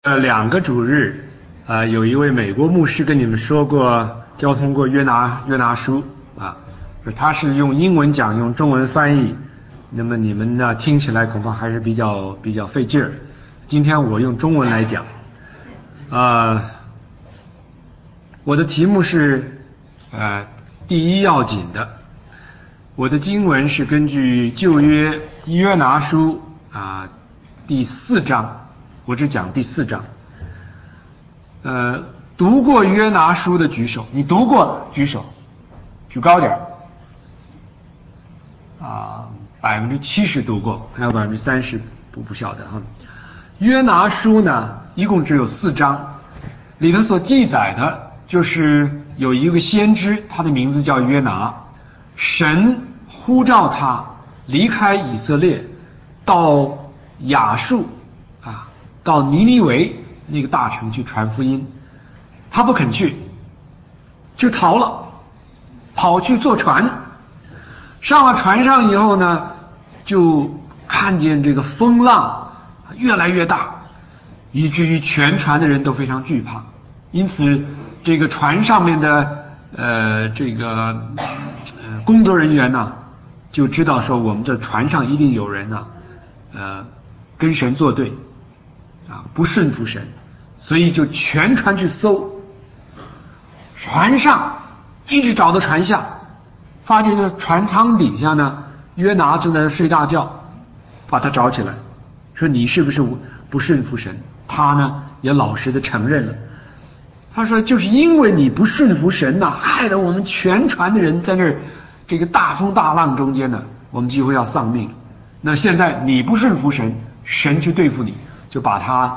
2个主日，有一位美国牧师跟你们说过，交通过约拿书啊，他是用英文讲，用中文翻译，那么你们呢听起来恐怕还是比较费劲儿。今天我用中文来讲，我的题目是第一要紧的，我的经文是根据旧约约拿书第4章。我只讲第4章。读过约拿书的举手，你读过的举手，举高点。70%读过，还有30%不晓得哈。约拿书呢，一共只有4章，里头所记载的就是有一个先知，他的名字叫约拿，神呼召他离开以色列，到亚述到尼尼微那个大城去传福音，他不肯去，就逃了，跑去坐船。上了船上以后呢，就看见这个风浪越来越大，以至于全船的人都非常惧怕。因此这个船上面的工作人员呢，就知道说我们这船上一定有人呢跟神作对不顺服神，所以就全船去搜，船上一直找到船下，发现这船舱底下呢，约拿正在睡大觉，把他找起来，说你是不是不顺服神？他呢也老实的承认了，他说就是因为你不顺服神害得我们全船的人在那儿这个大风大浪中间呢，我们几乎要丧命。那现在你不顺服神，神去对付你，就把他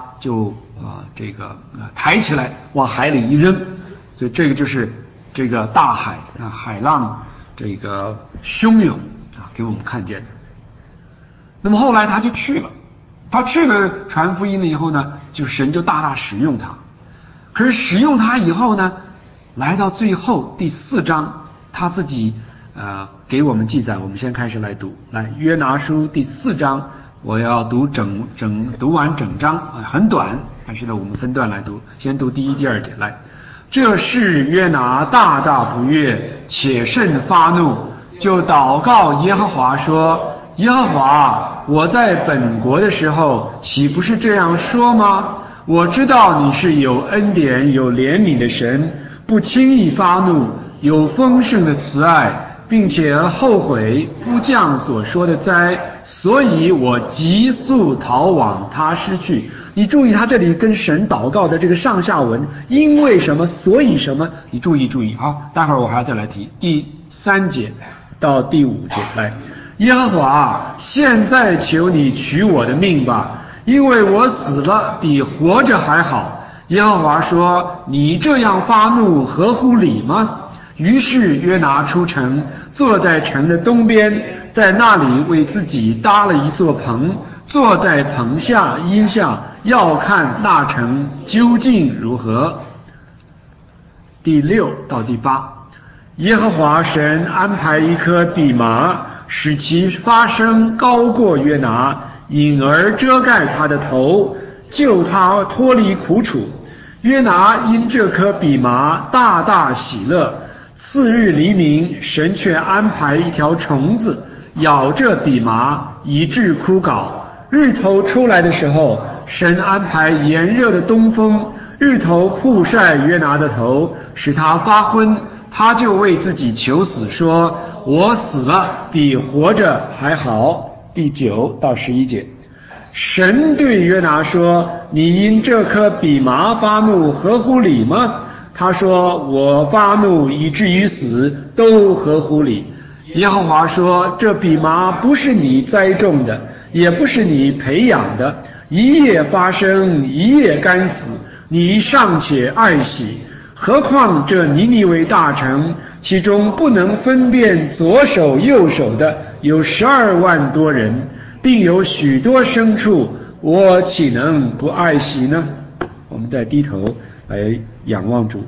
抬起来往海里一扔。所以这个就是这个大海海浪这个汹涌给我们看见的。那么后来他就去了，他去了传福音了以后呢，就神就大大使用他。可是使用他以后呢，来到最后第4章，他自己给我们记载。我们先开始来读，来约拿书第4章，我要读读完整章很短，但是呢我们分段来读，先读第1、第2节来。这事约拿大大不悦，且甚发怒，就祷告耶和华说：耶和华，我在本国的时候岂不是这样说吗？我知道你是有恩典有怜悯的神，不轻易发怒，有丰盛的慈爱，并且后悔夫将所说的灾，所以我急速逃往他失去。你注意他这里跟神祷告的这个上下文，因为什么所以什么，你注意好，待会儿我还要再来提第3节到第5节来。耶和华，现在求你取我的命吧，因为我死了比活着还好。耶和华说：你这样发怒合乎理吗？于是约拿出城，坐在城的东边，在那里为自己搭了一座棚，坐在棚下荫下，要看那城究竟如何。第6到第8，耶和华神安排一颗蓖麻，使其发声高过约拿，隐而遮盖他的头，救他脱离苦楚。约拿因这颗蓖麻大大喜乐。次日黎明，神却安排一条虫子咬着蓖麻，以致枯槁。日头出来的时候，神安排炎热的东风，日头曝晒约拿的头，使他发昏。他就为自己求死，说：我死了比活着还好。第9到11节，神对约拿说：你因这颗蓖麻发怒合乎理吗？他说：我发怒以至于死都合乎理。耶和华说：这蓖麻不是你栽种的，也不是你培养的，一夜发生，一夜干死，你尚且爱惜。何况这尼尼微大城，其中不能分辨左手右手的有12万多人，并有许多牲畜，我岂能不爱惜呢？我们再低头来仰望主。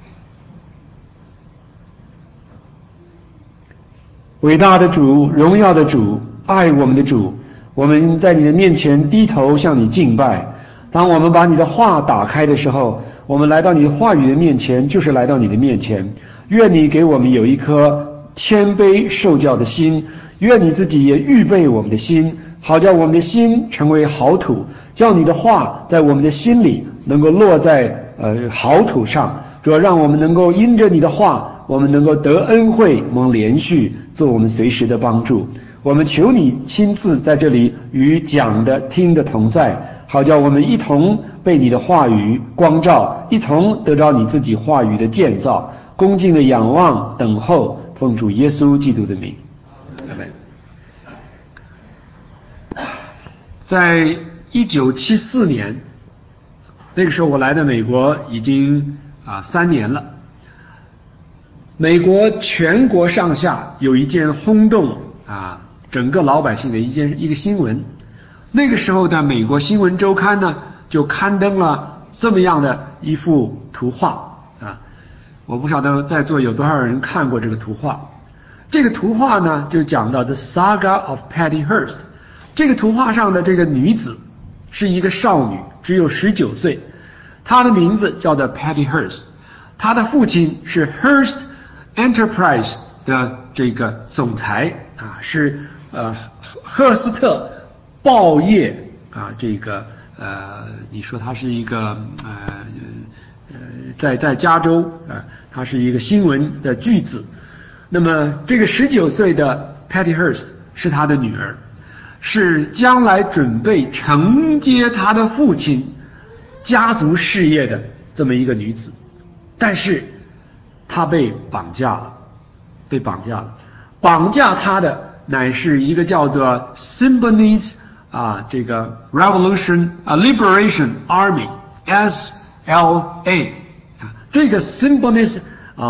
伟大的主，荣耀的主，爱我们的主，我们在你的面前低头向你敬拜。 当我们把你的话打开的时候，我们来到你的话语的面前，就是来到你的面前。愿你给我们有一颗谦卑受教的心，愿你自己也预备我们的心，好叫我们的心成为好土，叫你的话在我们的心里能够落在好土上。主要让我们能够因着你的话，我们能够得恩惠，蒙连续，做我们随时的帮助。我们求你亲自在这里与讲的听的同在，好叫我们一同被你的话语光照，一同得着你自己话语的建造，恭敬的仰望等候，奉主耶稣基督的名，阿们。在1974年，那个时候我来的美国已经3年了。美国全国上下有一件轰动整个老百姓的一个新闻。那个时候的美国新闻周刊呢，就刊登了这么样的一幅图画我不晓得在座有多少人看过这个图画。这个图画呢，就讲到 The Saga of Patty Hearst。 这个图画上的这个女子是一个少女，只有19岁，她的名字叫做 Patty Hearst。 她的父亲是 Hearst Enterprise 的这个总裁是赫斯特报业你说他是一个在加州他是一个新闻的巨子。那么这个19岁的 Patty Hearst 是他的女儿，是将来准备承接他的父亲家族事业的这么一个女子。但是她被绑架了。绑架她的乃是一个叫做 Symbionese这个 Liberation Army SLA 这个 Symbionese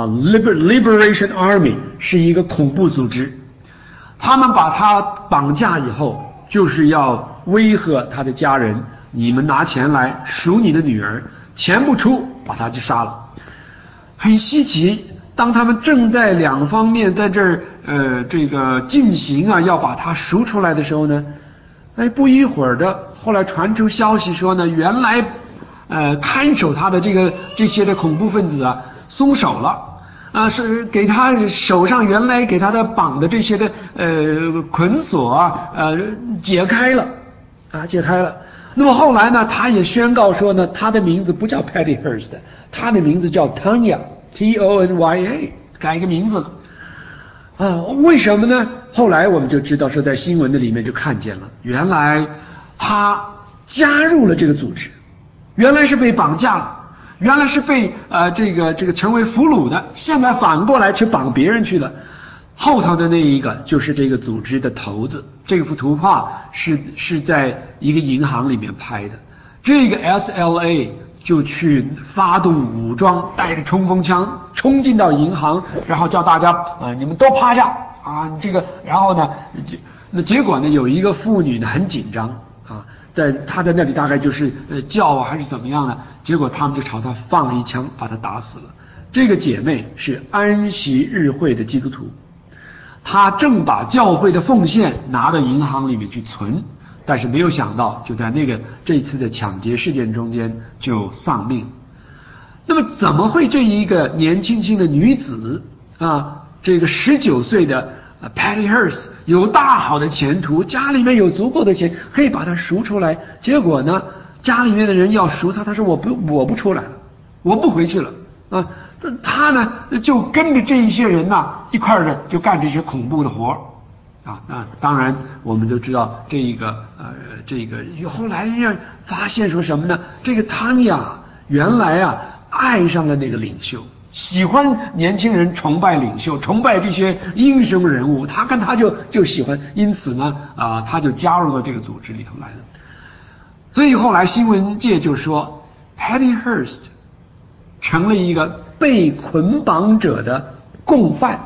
Liberation Army 是一个恐怖组织。他们把她绑架以后，就是要威吓她的家人，你们拿钱来赎你的女儿，钱不出把她就杀了。很稀奇，当他们正在两方面在这儿这个进行要把他赎出来的时候呢，不一会儿的，后来传出消息说呢，原来看守他的这些的恐怖分子松手了是给他手上原来给他的绑的这些的捆锁解开了。那么后来呢，他也宣告说呢，他的名字不叫 Patty Hearst， 他的名字叫 Tonya T-O-N-Y-A， 改一个名字了为什么呢？后来我们就知道说，在新闻的里面就看见了，原来他加入了这个组织，原来是被绑架了，原来是被这个成为俘虏的，现在反过来去绑别人去了。后头的那一个就是这个组织的头子。这幅图画是在一个银行里面拍的，这个 SLA 就去发动武装，带着冲锋枪冲进到银行，然后叫大家你们都趴下然后呢那结果呢，有一个妇女呢很紧张她在那里大概就是叫还是怎么样呢，结果他们就朝她放了一枪，把她打死了。这个姐妹是安息日会的基督徒，她正把教会的奉献拿到银行里面去存，但是没有想到就在这次的抢劫事件中间就丧命。那么怎么会这一个年轻的女子这个19岁的Patty Hearst 有大好的前途，家里面有足够的钱可以把她赎出来，结果呢家里面的人要赎她，她说我不出来了，我不回去了他呢就跟着这一些人一块儿就干这些恐怖的活那当然我们就知道这个后来发现说什么呢，这个汤雅原来爱上了那个领袖，喜欢年轻人，崇拜领袖，崇拜这些英雄人物，他跟他就喜欢，因此呢他就加入到这个组织里头来了。所以后来新闻界就说 Patty Hearst 成了一个被捆绑者的共犯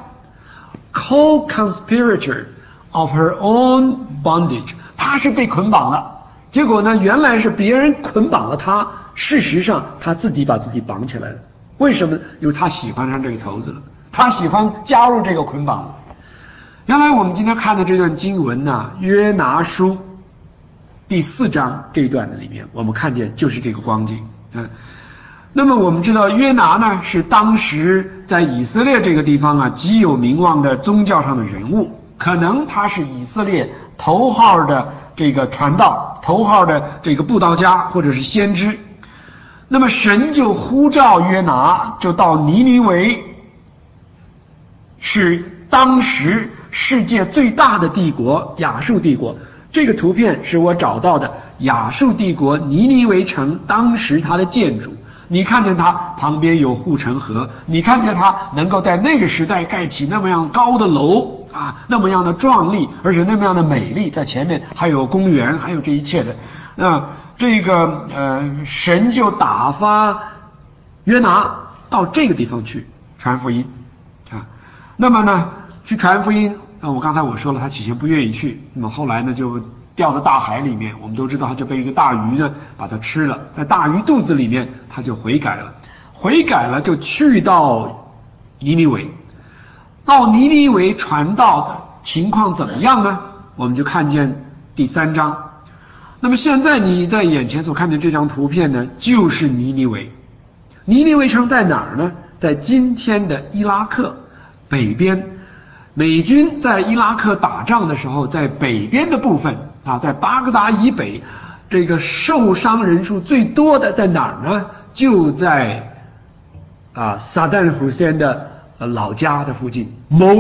co-conspirator of her own bondage， 她是被捆绑了，结果呢原来是别人捆绑了她，事实上她自己把自己绑起来了。为什么？因为她喜欢上这个头子了，她喜欢加入这个捆绑了。原来我们今天看的这段经文约拿书第4章这一段的里面，我们看见就是这个光景。那么我们知道约拿呢是当时在以色列这个地方啊极有名望的宗教上的人物，可能他是以色列头号的这个传道，头号的这个布道家或者是先知。那么神就呼召约拿，就到尼尼微，是当时世界最大的帝国亚述帝国。这个图片是我找到的亚述帝国尼尼微城当时它的建筑。你看见它旁边有护城河，你看见它能够在那个时代盖起那么样高的楼啊，那么样的壮丽，而且那么样的美丽，在前面还有公园，还有这一切的。神就打发约拿到这个地方去传福音啊。那么呢，去传福音，我刚才我说了，他起先不愿意去，那么后来呢就掉到大海里面，我们都知道他就被一个大鱼呢把它吃了，在大鱼肚子里面他就悔改了，就去到尼尼微。到尼尼微传道的情况怎么样呢？我们就看见第3章。那么现在你在眼前所看的这张图片呢，就是尼尼微。尼尼微城在哪儿呢？在今天的伊拉克北边。美军在伊拉克打仗的时候，在北边的部分啊，在巴格达以北，这个受伤人数最多的在哪儿呢？就在萨达姆胡塞的老家的附近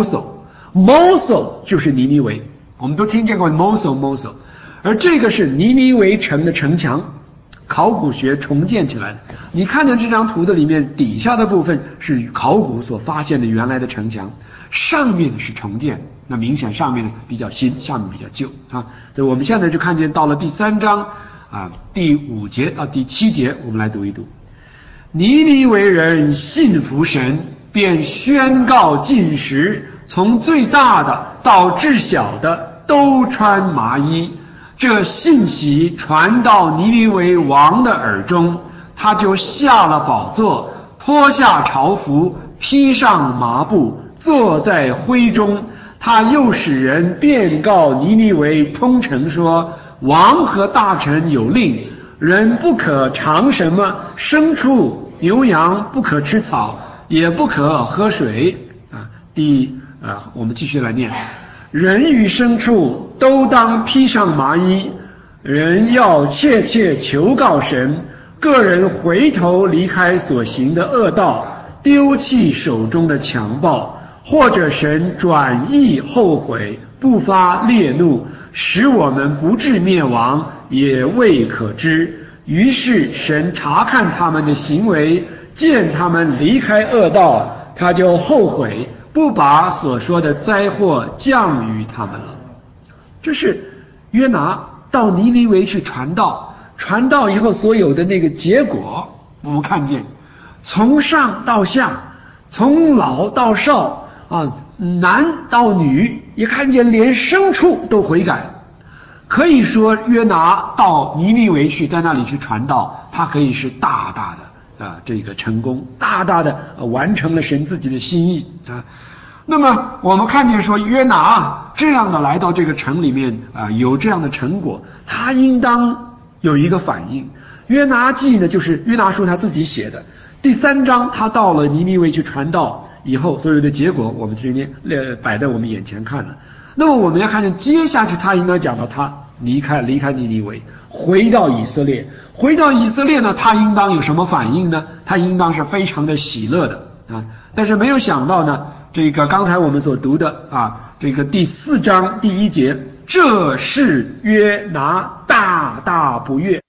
Mosul 就是尼尼微，我们都听见过 Mosul， 而这个是尼尼微城的城墙，考古学重建起来的。你看见这张图的里面底下的部分是考古所发现的原来的城墙，上面是重建，那明显上面比较新，下面比较旧啊。所以我们现在就看见到了第3章第5节到第7节，我们来读一读。尼尼微人信服神，便宣告禁食，从最大的到至小的都穿麻衣。这信息传到尼尼微王的耳中，他就下了宝座，脱下朝服，披上麻布，坐在灰中。他又使人便告尼尼微通城说，王和大臣有令，人不可尝什么牲畜牛羊，不可吃草，也不可喝水我们继续来念。人与牲畜都当披上麻衣，人要切切求告神，个人回头离开所行的恶道，丢弃手中的强暴，或者神转意后悔，不发烈怒，使我们不致灭亡，也未可知。于是神查看他们的行为，见他们离开恶道，他就后悔，不把所说的灾祸降于他们了。这是约拿到尼尼微去传道，传道以后所有的那个结果，我们看见从上到下，从老到少男到女，也看见连牲畜都悔改。可以说约拿到尼尼微去，在那里去传道，他可以是大大的这个成功，大大的完成了神自己的心意啊。那么我们看见说约拿这样的来到这个城里面有这样的成果，他应当有一个反应。约拿记呢，就是约拿书他自己写的第3章，他到了尼尼微去传道以后，所有的结果我们今天摆在我们眼前看了。那么我们要看见接下去他应该讲到他离开尼尼微，回到以色列。回到以色列呢，他应当有什么反应呢？他应当是非常的喜乐的但是没有想到呢，这个刚才我们所读的这个第4章第1节，这是约拿大大不悦。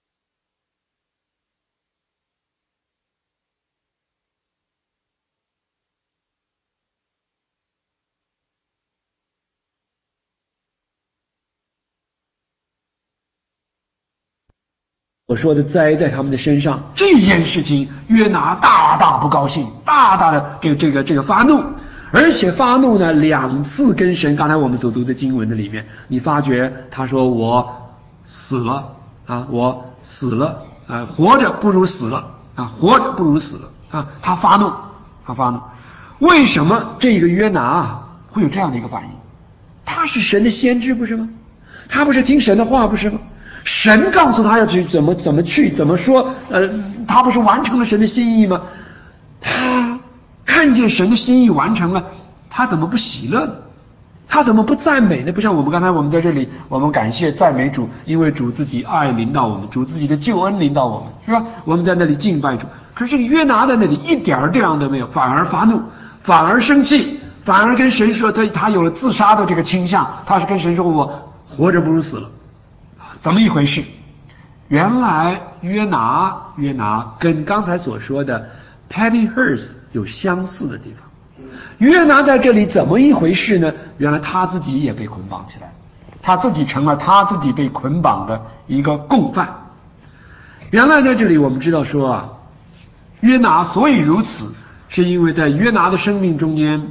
我说的灾在他们的身上，这件事情约拿大大不高兴，大大的这个发怒，而且发怒呢2次跟神。刚才我们所读的经文的里面，你发觉他说我死了我死了活着不如死了活着不如死了他发怒。为什么这个约拿会有这样的一个反应？他是神的先知不是吗？他不是听神的话不是吗？ 神告诉他要去怎么去怎么说，他不是完成了神的心意吗？他看见神的心意完成了，他怎么不喜乐呢？他怎么不赞美呢？不像我们刚才我们在这里，我们感谢赞美主，因为主自己爱临到我们，主自己的救恩临到我们，是吧？我们在那里敬拜主。可是这个约拿在那里一点这样都没有，反而发怒，反而生气，反而跟神说他有了自杀的这个倾向，他是跟神说我活着不如死了，怎么一回事？原来约拿跟刚才所说的 Patty Hearst 有相似的地方。约拿在这里怎么一回事呢？原来他自己也被捆绑起来，他自己成了他自己被捆绑的一个共犯。原来在这里我们知道说啊，约拿所以如此，是因为在约拿的生命中间，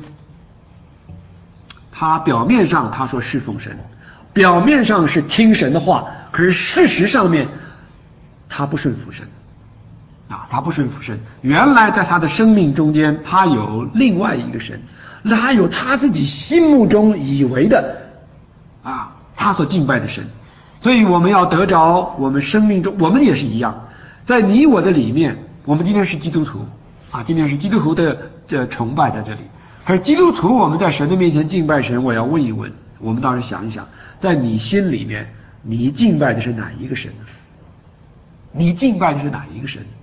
他表面上他说侍奉神，表面上是听神的话，可是事实上面他不顺服神。他不顺服神。原来在他的生命中间，他有另外一个神，他有他自己心目中以为的他所敬拜的神。所以我们要得着我们生命中，我们也是一样，在你我的里面，我们今天是基督徒今天是基督徒的崇拜在这里。可是基督徒我们在神的面前敬拜神，我要问一问，我们倒是想一想，在你心里面，你敬拜的是哪一个神呢？你敬拜的是哪一个神？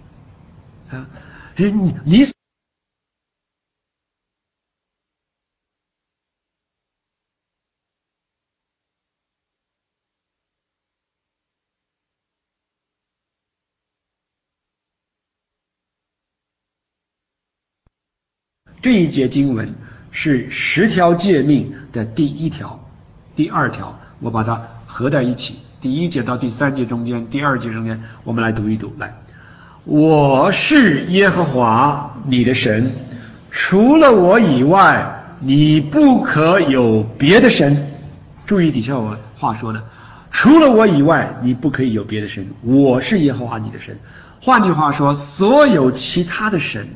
你这一节经文是10条诫命的第1条、第2条，我把它合在一起。第1节到第3节中间，第2节中间，我们来读一读。来，我是耶和华你的神，除了我以外，你不可有别的神。注意底下我话说的，除了我以外，你不可以有别的神。我是耶和华你的神。换句话说，所有其他的神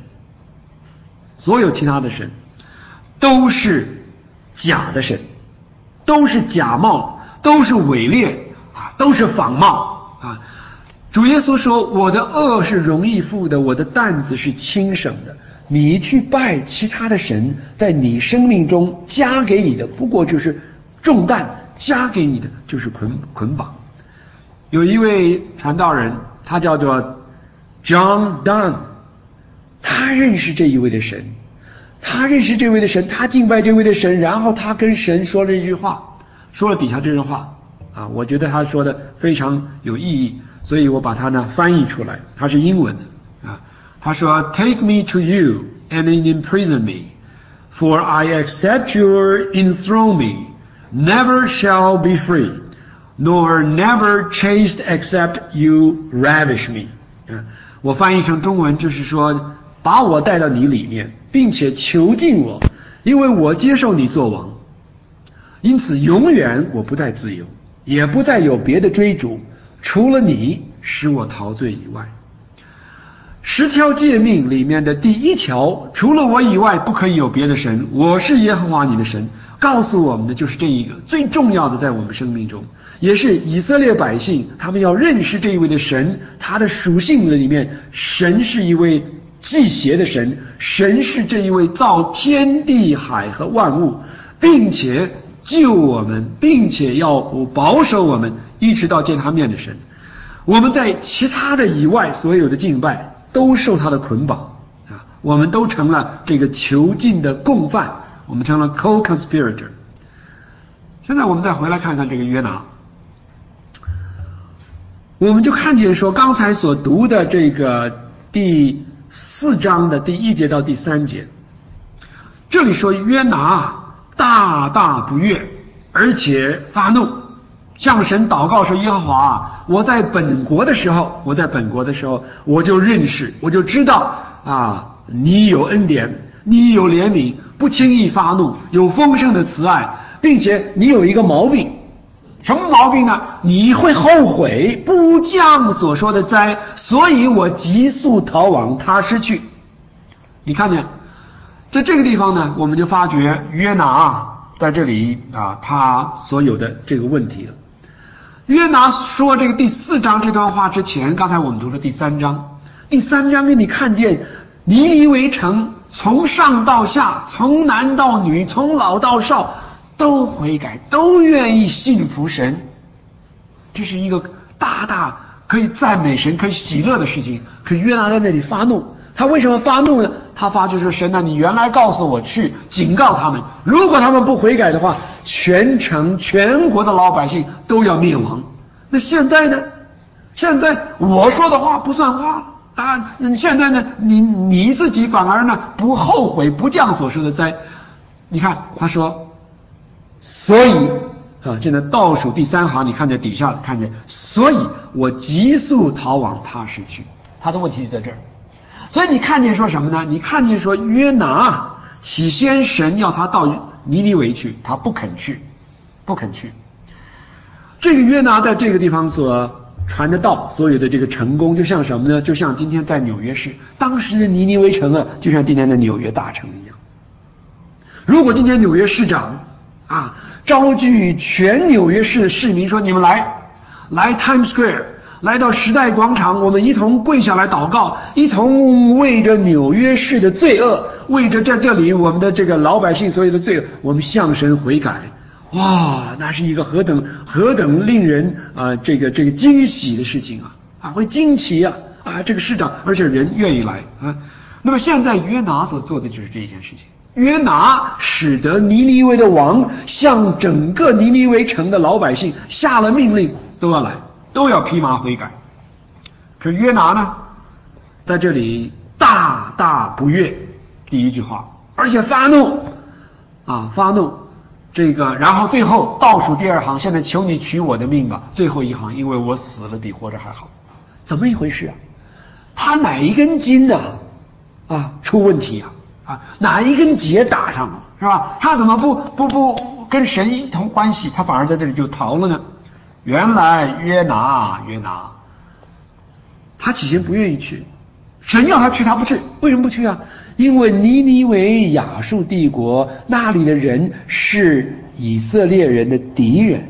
都是假的神，都是假冒，都是伪劣都是仿冒主耶稣说，我的恶是容易负的，我的担子是轻省的。你去拜其他的神，在你生命中加给你的不过就是重担，加给你的就是捆绑。有一位传道人，他叫做 John Donne， 他认识这一位的神，他敬拜这位的神，然后他跟神说了一句话，说了底下这句话我觉得他说的非常有意义，所以我把它呢翻译出来，它是英文的他说 Take me to you and imprison me, for I accept your enthrone me, never shall be free, nor never chaste except you ravish me 我翻译成中文就是说，把我带到你里面，并且囚禁我，因为我接受你做王，因此永远我不再自由，也不再有别的追逐，除了你使我陶醉以外。10条诫命里面的第1条，除了我以外不可以有别的神，我是耶和华你的神，告诉我们的就是这一个最重要的，在我们生命中，也是以色列百姓他们要认识这一位的神，他的属性里面，神是一位祭邪的神，神是这一位造天地海和万物，并且救我们，并且要保守我们一直到见他面的神。我们在其他的以外所有的敬拜都受他的捆绑我们都成了这个囚禁的共犯，我们成了 co-conspirator。 现在我们再回来看看这个约拿，我们就看见说刚才所读的这个第4章的第1节到第3节，这里说约拿大大不悦，而且发怒，向神祷告说，耶和华我在本国的时候我就认识，我就知道你有恩典，你有怜悯，不轻易发怒，有丰盛的慈爱，并且你有一个毛病。什么毛病呢？你会后悔不降所说的灾，所以我急速逃往他施去。你看见在这个地方呢，我们就发觉约拿在这里他所有的这个问题了。 约拿说这个第4章这段话之前，刚才我们读了第3章，第3章给你看见尼尼微城从上到下，从男到女，从老到少都悔改，都愿意信服神。这是一个大大可以赞美神、可以喜乐的事情。可约拿在那里发怒，他为什么发怒呢？他发就是神啊，你原来告诉我去警告他们，如果他们不悔改的话，全城全国的老百姓都要灭亡。那现在呢？现在我说的话不算话啊！现在呢，你自己反而呢不后悔不降所受的灾。你看他说，所以啊，现在倒数第3行，你看见底下看见，所以我急速逃往他施去。他的问题就在这儿。所以你看见说什么呢？你看见说约拿起先神要他到尼尼微去，他不肯去。这个约拿在这个地方所传的道，所有的这个成功，就像什么呢？就像今天在纽约市，当时的尼尼微城啊，就像今天的纽约大城一样。如果今天纽约市长啊召集全纽约市的市民说，你们来 Times Square， 来到时代广场，我们一同跪下来祷告，一同为着纽约市的罪恶，为着在这里我们的这个老百姓所有的罪恶，我们向神悔改。哇，那是一个何等令人这个惊喜的事情啊，会惊奇啊这个市长，而且人愿意来啊。那么现在约拿所做的就是这件事情。约拿使得尼尼微的王向整个尼尼微城的老百姓下了命令，都要来，都要披麻悔改。可是约拿呢，在这里大大不悦，第一句话，而且发怒。这个，然后最后倒数第2行，现在求你取我的命吧。最后一行，因为我死了比活着还好。怎么一回事啊？他哪一根筋呢？出问题哪一根结打上了，是吧？他怎么不跟神一同欢喜，他反而在这里就逃了呢？原来约拿，他起先不愿意去，神要他去他不去，为什么不去啊？因为尼尼微亚述帝国那里的人是以色列人的敌人，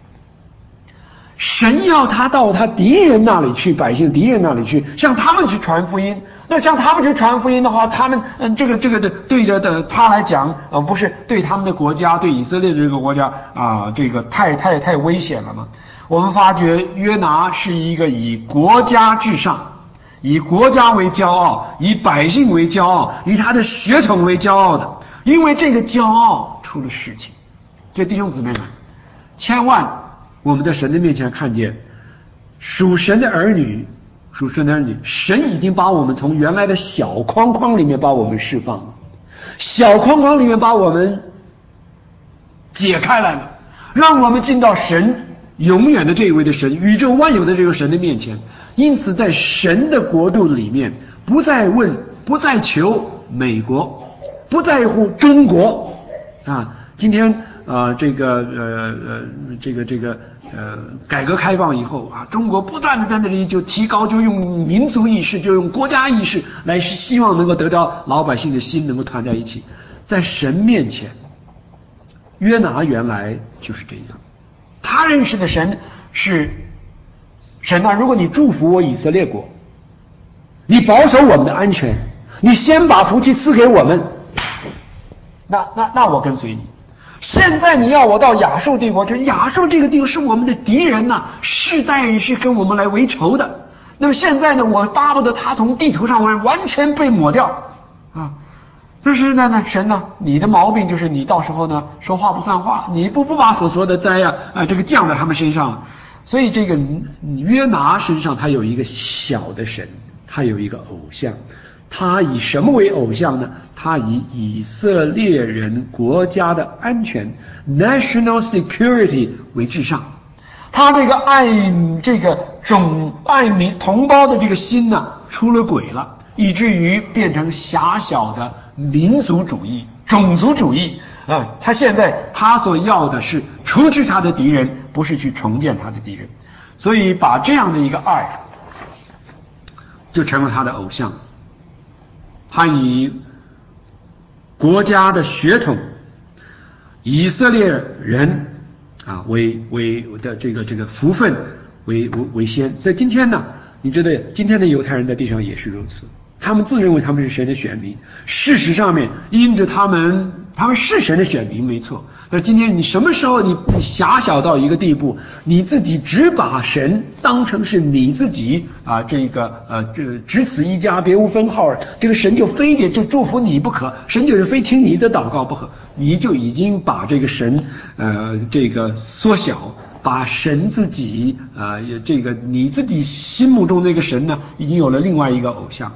神要他到他敌人那里去，百姓敌人那里去，向他们去传福音。那向他们去传福音的话，他们这个对着的他来讲，不是对他们的国家，对以色列这个国家这个太危险了嘛。我们发觉约拿是一个以国家至上，以国家为骄傲，以百姓为骄傲，以他的血统为骄傲的。因为这个骄傲出了事情。所以弟兄姊妹们，千万我们在神的面前看见属神的儿女，神已经把我们从原来的小框框里面把我们释放了，小框框里面把我们解开来了，让我们进到神永远的这一位的神，宇宙万有的这个神的面前。因此在神的国度里面，不再问，不再求美国，不在乎中国今天改革开放以后中国不断的在那里就提高，就用民族意识，就用国家意识来希望能够得到老百姓的心能够团在一起。在神面前，约拿原来就是这样，他认识的神是神如果你祝福我以色列国，你保守我们的安全，你先把福气赐给我们，那我跟随你。现在你要我到亚述帝国，这亚述这个地方是我们的敌人世代是跟我们来为仇的。那么现在呢，我巴不得他从地图上完全被抹掉就是呢神你的毛病就是你到时候呢说话不算话，你不把所说的灾这个降在他们身上了。所以这个约拿身上他有一个小的神，他有一个偶像。他以什么为偶像呢？他以以色列人国家的安全 national security 为至上。他这个爱民同胞的这个心出了轨了，以至于变成狭小的民族主义、种族主义他现在他所要的是除去他的敌人，不是去重建他的敌人。所以把这样的一个爱就成了他的偶像。他以国家的血统以色列人为的这个福分为先。所以今天呢，你知道今天的犹太人在地上也是如此，他们自认为他们是神的选民，事实上面因着他们是神的选民没错，但是今天你什么时候你狭小到一个地步，你自己只把神当成是你自己这只此一家别无分号，这个神就非得就祝福你不可，神就是非听你的祷告不可，你就已经把这个神缩小，把神自己你自己心目中那个神呢，已经有了另外一个偶像。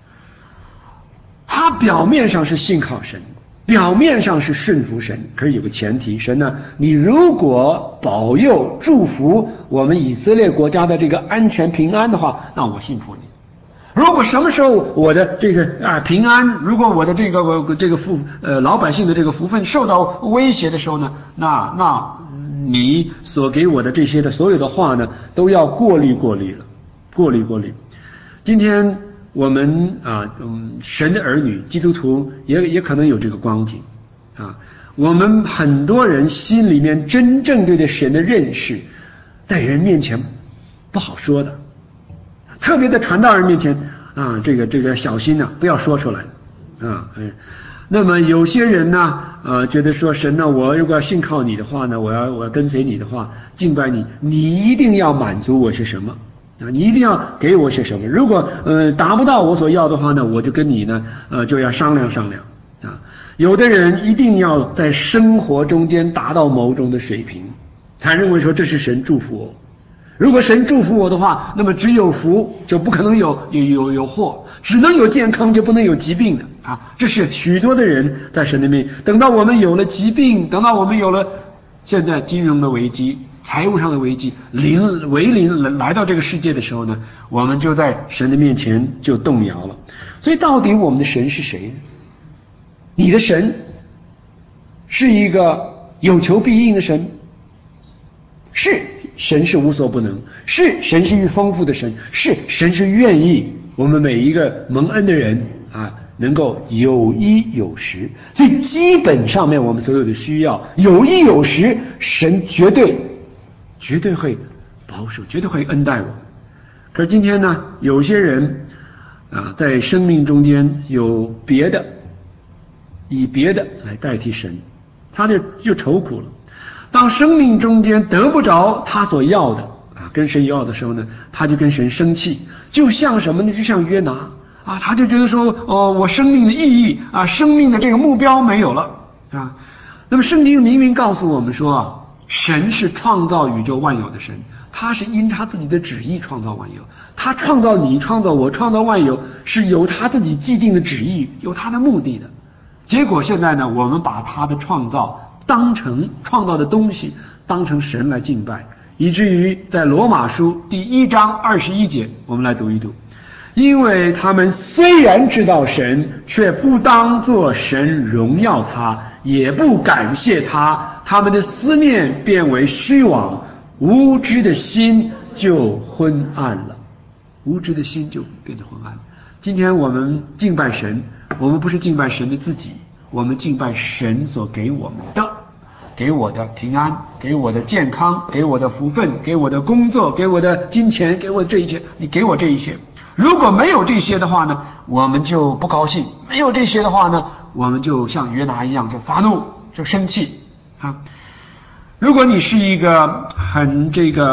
他表面上是信靠神，表面上是顺服神，可是有个前提，神呢，你如果保佑祝福我们以色列国家的这个安全平安的话，那我信服你。如果什么时候我的这个平安，如果我的老百姓的这个福分受到威胁的时候呢，那你所给我的这些的所有的话呢，都要过滤了。今天我们神的儿女基督徒也可能有这个光景我们很多人心里面真正对神的认识，在人面前不好说的，特别在传道人面前这个小心不要说出来那么有些人呢觉得说神呢，我如果要信靠你的话呢，我要跟随你的话，敬拜你，你一定要满足我些什么你一定要给我些什么，如果达不到我所要的话呢，我就跟你呢就要商量有的人一定要在生活中间达到某种的水平，才认为说这是神祝福我。如果神祝福我的话，那么只有福就不可能有祸，只能有健康就不能有疾病的这是许多的人在神的面。等到我们有了疾病，等到我们有了现在金融的危机、财务上的危机临来到这个世界的时候呢，我们就在神的面前就动摇了。所以到底我们的神是谁呢？你的神是一个有求必应的神，是神是无所不能，是神是丰富的神，是神是愿意我们每一个蒙恩的人能够有衣有食。所以基本上面我们所有的需要有衣有食，神绝对会保守，绝对会恩待我们。可是今天呢，有些人在生命中间有以别的来代替神，他就愁苦了。当生命中间得不着他所要的跟神要的时候呢，他就跟神生气，就像什么呢？就像约拿他就觉得说我生命的意义生命的这个目标没有了那么圣经明明告诉我们说神是创造宇宙万有的神，他是因他自己的旨意创造万有，他创造你，创造我，创造万有是有他自己既定的旨意，有他的目的的。结果现在呢，我们把他的创造当成创造的东西，当成神来敬拜，以至于在罗马书第1章21节，我们来读一读。因为他们虽然知道神，却不当作神荣耀他，也不感谢他，他们的思念变为虚妄，无知的心就昏暗了。无知的心就变得昏暗了。今天我们敬拜神，我们不是敬拜神的自己，我们敬拜神所给我们的，给我的平安，给我的健康，给我的福分，给我的工作，给我的金钱，给我的这一切，你给我这一些。如果没有这些的话呢，我们就不高兴，没有这些的话呢，我们就像约拿一样就发怒，就生气如果你是一个很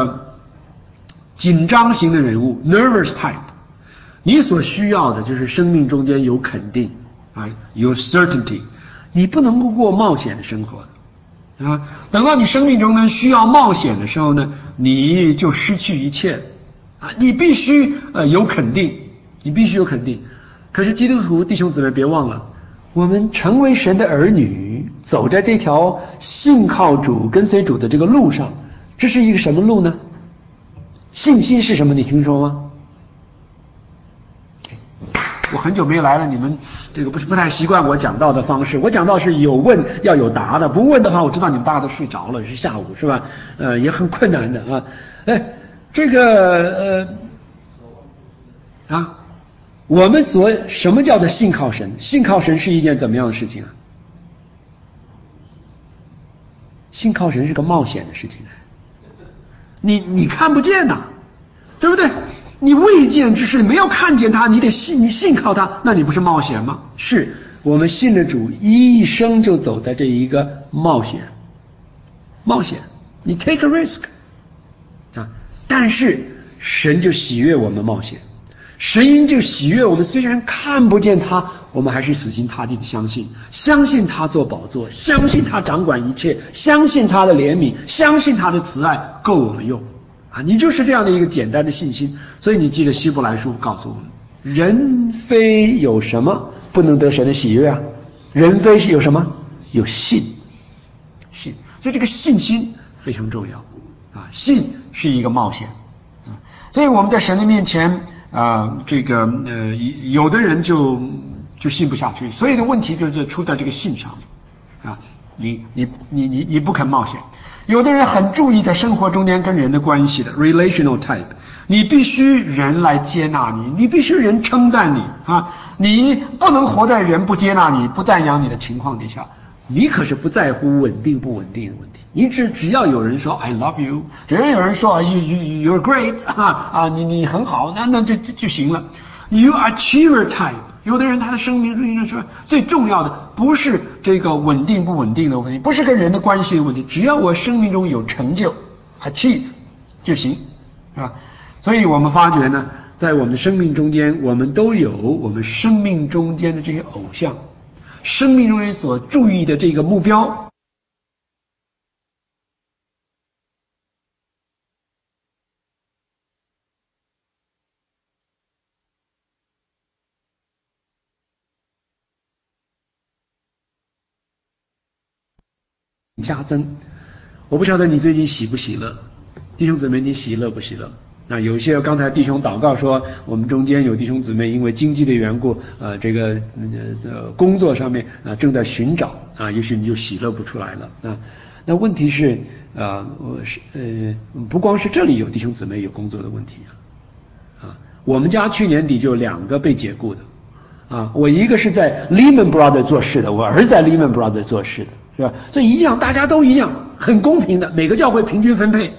紧张型的人物 nervous type， 你所需要的就是生命中间有肯定有 certainty， 你不能够过冒险的生活的等到你生命中呢需要冒险的时候呢，你就失去一切你必须有肯定，你必须有肯定。可是基督徒弟兄姊妹别忘了，我们成为神的儿女，走在这条信靠主跟随主的这个路上，这是一个什么路呢？信心是什么？你听说吗？我很久没来了，你们这个不太习惯我讲道的方式。我讲道是有问要有答的，不问的话，我知道你们大家都睡着了，是下午是吧？也很困难的这个我们什么叫做信靠神？信靠神是一件怎么样的事情信靠神是个冒险的事情，你看不见呐，对不对？你未见之事，没有看见他，你信靠他，那你不是冒险吗？是我们信了主，一生就走在这一个冒险，你 take a risk 啊，但是神就喜悦我们冒险，神就喜悦我们，虽然看不见他，我们还是死心塌地的相信他做宝座，相信他掌管一切，相信他的怜悯，相信他的慈爱够我们用啊！你就是这样的一个简单的信心。所以你记得希伯来书告诉我们，人非有什么不能得神的喜悦啊？人非是有什么？有信。所以这个信心非常重要啊！信是一个冒险啊！所以我们在神的面前有的人就信不下去，所以的问题就是出在这个信上面啊！你不肯冒险。有的人很注意在生活中间跟人的关系的 relational type， 你必须人来接纳你，你必须人称赞你啊！你不能活在人不接纳你、不赞扬你的情况底下。你可是不在乎稳定不稳定的问题，你只要有人说 I love you， 只要有人说 you're great 你很好，那就行了。You achiever type， 有的人他的生命中说最重要的不是这个稳定不稳定的问题，不是跟人的关系的问题，只要我生命中有成就 achieve 就行，是吧？所以我们发觉呢，在我们的生命中间，我们都有我们生命中间的这些偶像。生命中人所注意的这个目标，加增。我不晓得你最近喜不喜乐，弟兄姊妹，你喜乐不喜乐？那有些刚才弟兄祷告说，我们中间有弟兄姊妹因为经济的缘故，工作上面正在寻找啊，也许你就喜乐不出来了啊。那问题是不光是这里有弟兄姊妹有工作的问题啊，我们家去年底就有2个被解雇的啊，我一个是在 Lehman Brothers 做事的，我儿子在 Lehman Brothers 做事的，是吧？所以一样，大家都一样，很公平的，每个教会平均分配。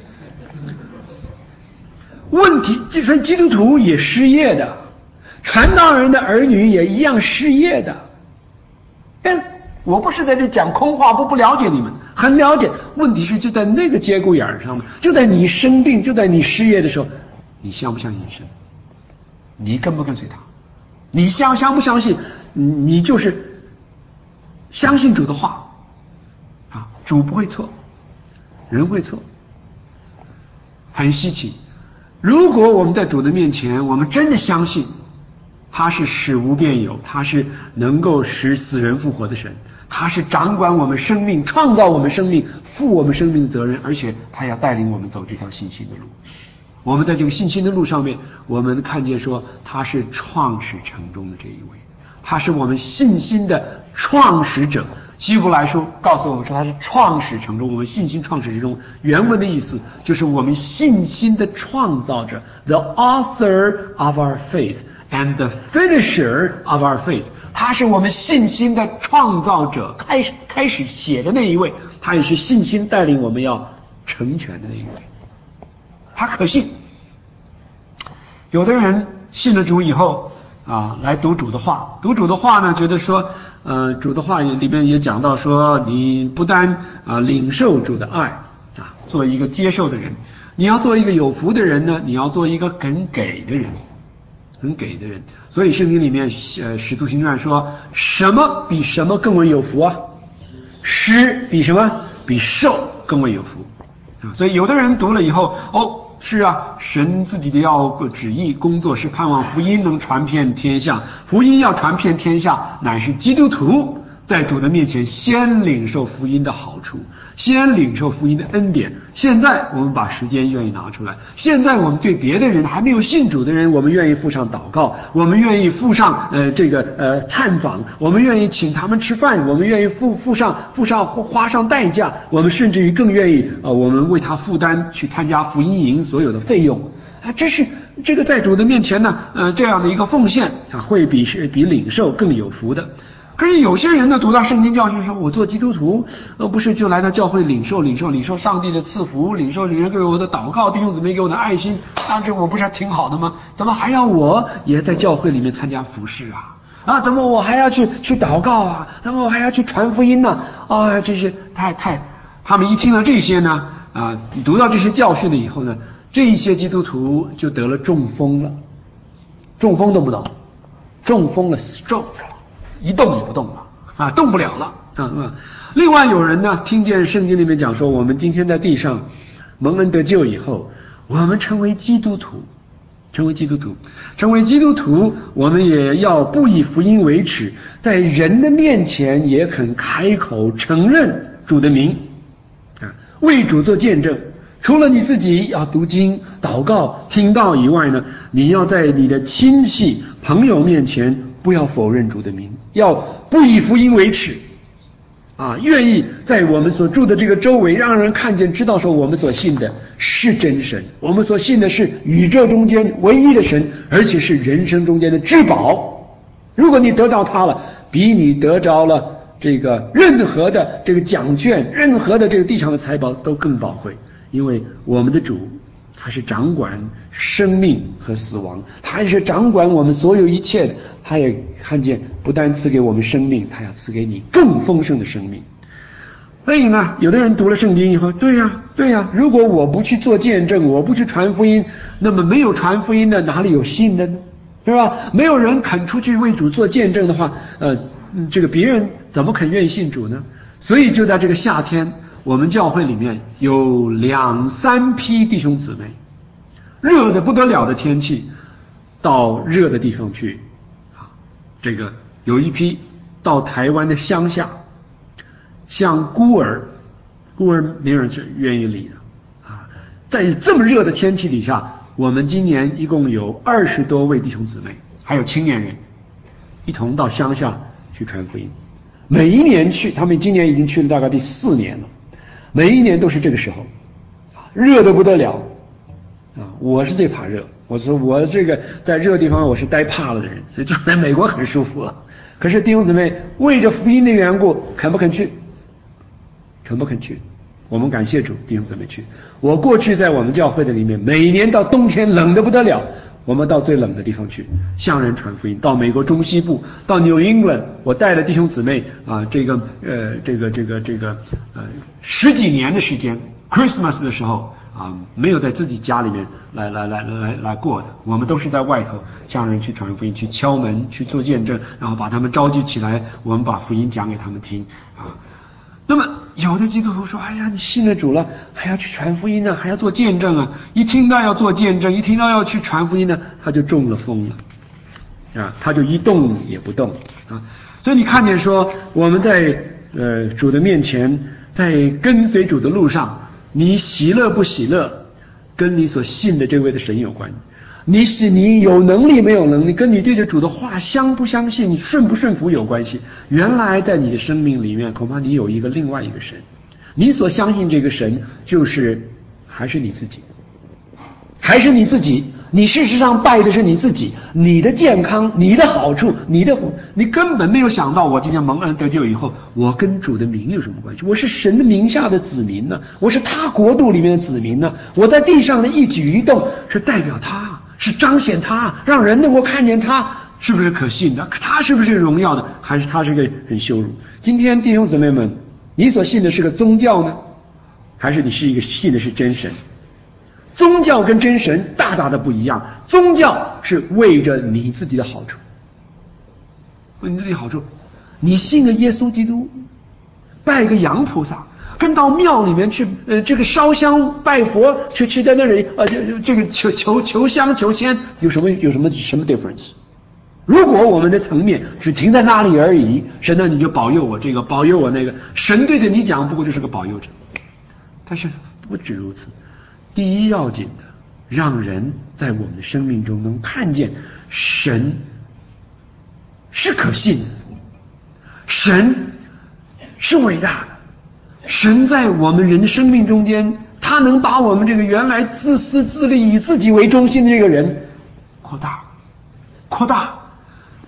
问题就是基督徒也失业的，传道人的儿女也一样失业的。我不是在这讲空话，不了解你们，很了解。问题是就在那个节骨眼上面，就在你生病，就在你失业的时候，你相不相信神？你跟不跟随他？你相不相信？你就是相信主的话啊，主不会错，人会错，很稀奇。如果我们在主的面前，我们真的相信他是使无变有，他是能够使死人复活的神，他是掌管我们生命、创造我们生命、负我们生命的责任，而且他要带领我们走这条信心的路。我们在这个信心的路上面，我们看见说他是创始成终的这一位，他是我们信心的创始者。希伯来书告诉我们说他是创始成终，我们信心创始之中，原文的意思就是我们信心的创造者 ，the author of our faith and the finisher of our faith， 他是我们信心的创造者，开始写的那一位，他也是信心带领我们要成全的那一位，他可信。有的人信了主以后啊，来读主的话，读主的话呢，觉得说主的话里面也讲到说，你不单领受主的爱啊，做一个接受的人，你要做一个有福的人呢，你要做一个很给的人，所以圣经里面使徒行传说，什么比什么更为有福啊？施比什么？比受更为有福啊！所以有的人读了以后，是啊，神自己的旨意工作是盼望福音能传遍天下，福音要传遍天下，乃是基督徒在主的面前先领受福音的好处，先领受福音的恩典。现在我们把时间愿意拿出来，现在我们对别的人还没有信主的人，我们愿意付上祷告，我们愿意付上探访，我们愿意请他们吃饭，我们愿意花上代价，我们甚至于更愿意我们为他负担去参加福音营所有的费用啊，这个在主的面前呢这样的一个奉献啊，会比领受更有福的。 可是有些人呢，读到圣经教训说，我做基督徒，不是就来到教会领受上帝的赐福，领受人给我的祷告，弟兄姊妹给我的爱心，当时我不是挺好的吗？怎么还要我也在教会里面参加服事啊？怎么我还要去祷告啊？怎么我还要去传福音呢？这些他们一听到这些呢，读到这些教训了以后呢，这一些基督徒就得了中风了。中风懂不懂？中风了 ，stroke。一动也不动了动不了了另外有人呢，听见圣经里面讲说，我们今天在地上蒙恩得救以后，我们成为基督徒，我们也要不以福音为耻，在人的面前也肯开口承认主的名为主做见证。除了你自己要读经、祷告、听道以外呢，你要在你的亲戚、朋友面前不要否认主的名，要不以福音为耻愿意在我们所住的这个周围让人看见知道说我们所信的是真神，我们所信的是宇宙中间唯一的神，而且是人生中间的至宝。如果你得着他了，比你得着了这个任何的这个奖券，任何的这个地上的财宝都更宝贵。因为我们的主他是掌管生命和死亡，他也是掌管我们所有一切的，他也看见不但赐给我们生命，他要赐给你更丰盛的生命。所以呢，有的人读了圣经以后，对呀，如果我不去做见证，我不去传福音，那么没有传福音的哪里有信的呢？是吧？没有人肯出去为主做见证的话，这个别人怎么肯愿意信主呢？所以就在这个夏天，我们教会里面有2-3批弟兄姊妹，热得不得了的天气，到热的地方去这个有一批到台湾的乡下，像孤儿没有人愿意理的在这么热的天气底下，我们今年一共有20多位弟兄姊妹，还有青年人，一同到乡下去传福音。每一年去，他们今年已经去了大概第4年了，每一年都是这个时候热得不得了我是最怕热，我说我这个在热地方我是待怕了的人，所以就在美国很舒服了。可是弟兄姊妹为着福音的缘故，肯不肯去？肯不肯去？我们感谢主，弟兄姊妹去。我过去在我们教会的里面，每年到冬天冷得不得了，我们到最冷的地方去向人传福音，到美国中西部，到 New England， 我带了弟兄姊妹这个10几年的时间 ，Christmas 的时候没有在自己家里面来过的，我们都是在外头向人去传福音，去敲门，去做见证，然后把他们召集起来，我们把福音讲给他们听那么有的基督徒说，哎呀，你信了主了，还要去传福音呢，还要做见证一听到要做见证，一听到要去传福音呢，他就中了风了他就一动也不动所以你看见说，我们在主的面前，在跟随主的路上，你喜乐不喜乐，跟你所信的这位的神有关。你有能力没有能力，跟你对着主的话相不相信，你顺不顺服有关系。原来在你的生命里面，恐怕你有另外一个神，你所相信这个神就是还是你自己，你事实上拜的是你自己，你的健康，你的好处，你根本没有想到，我今天蒙恩得救以后，我跟主的名有什么关系？我是神的名下的子民呢，我是他国度里面的子民呢，我在地上的一举一动是代表他，是彰显他，让人能够看见他是不是可信的，他是不是荣耀的，还是他是个很羞辱。今天弟兄姊妹们，你所信的是个宗教呢，还是你是信的是真神？宗教跟真神大大的不一样，宗教是为着你自己的好处，为你自己好处，你信个耶稣基督，拜个洋菩萨，跟到庙里面去这个烧香拜佛，去在那里这个求香求签，有什么 difference？ 如果我们的层面只停在那里而已，神呢你就保佑我这个，保佑我那个，神对着你讲不过就是个保佑者。但是不止如此，第一要紧的，让人在我们的生命中能看见神是可信的，神是伟大的，神在我们人的生命中间，他能把我们这个原来自私自利以自己为中心的这个人扩大，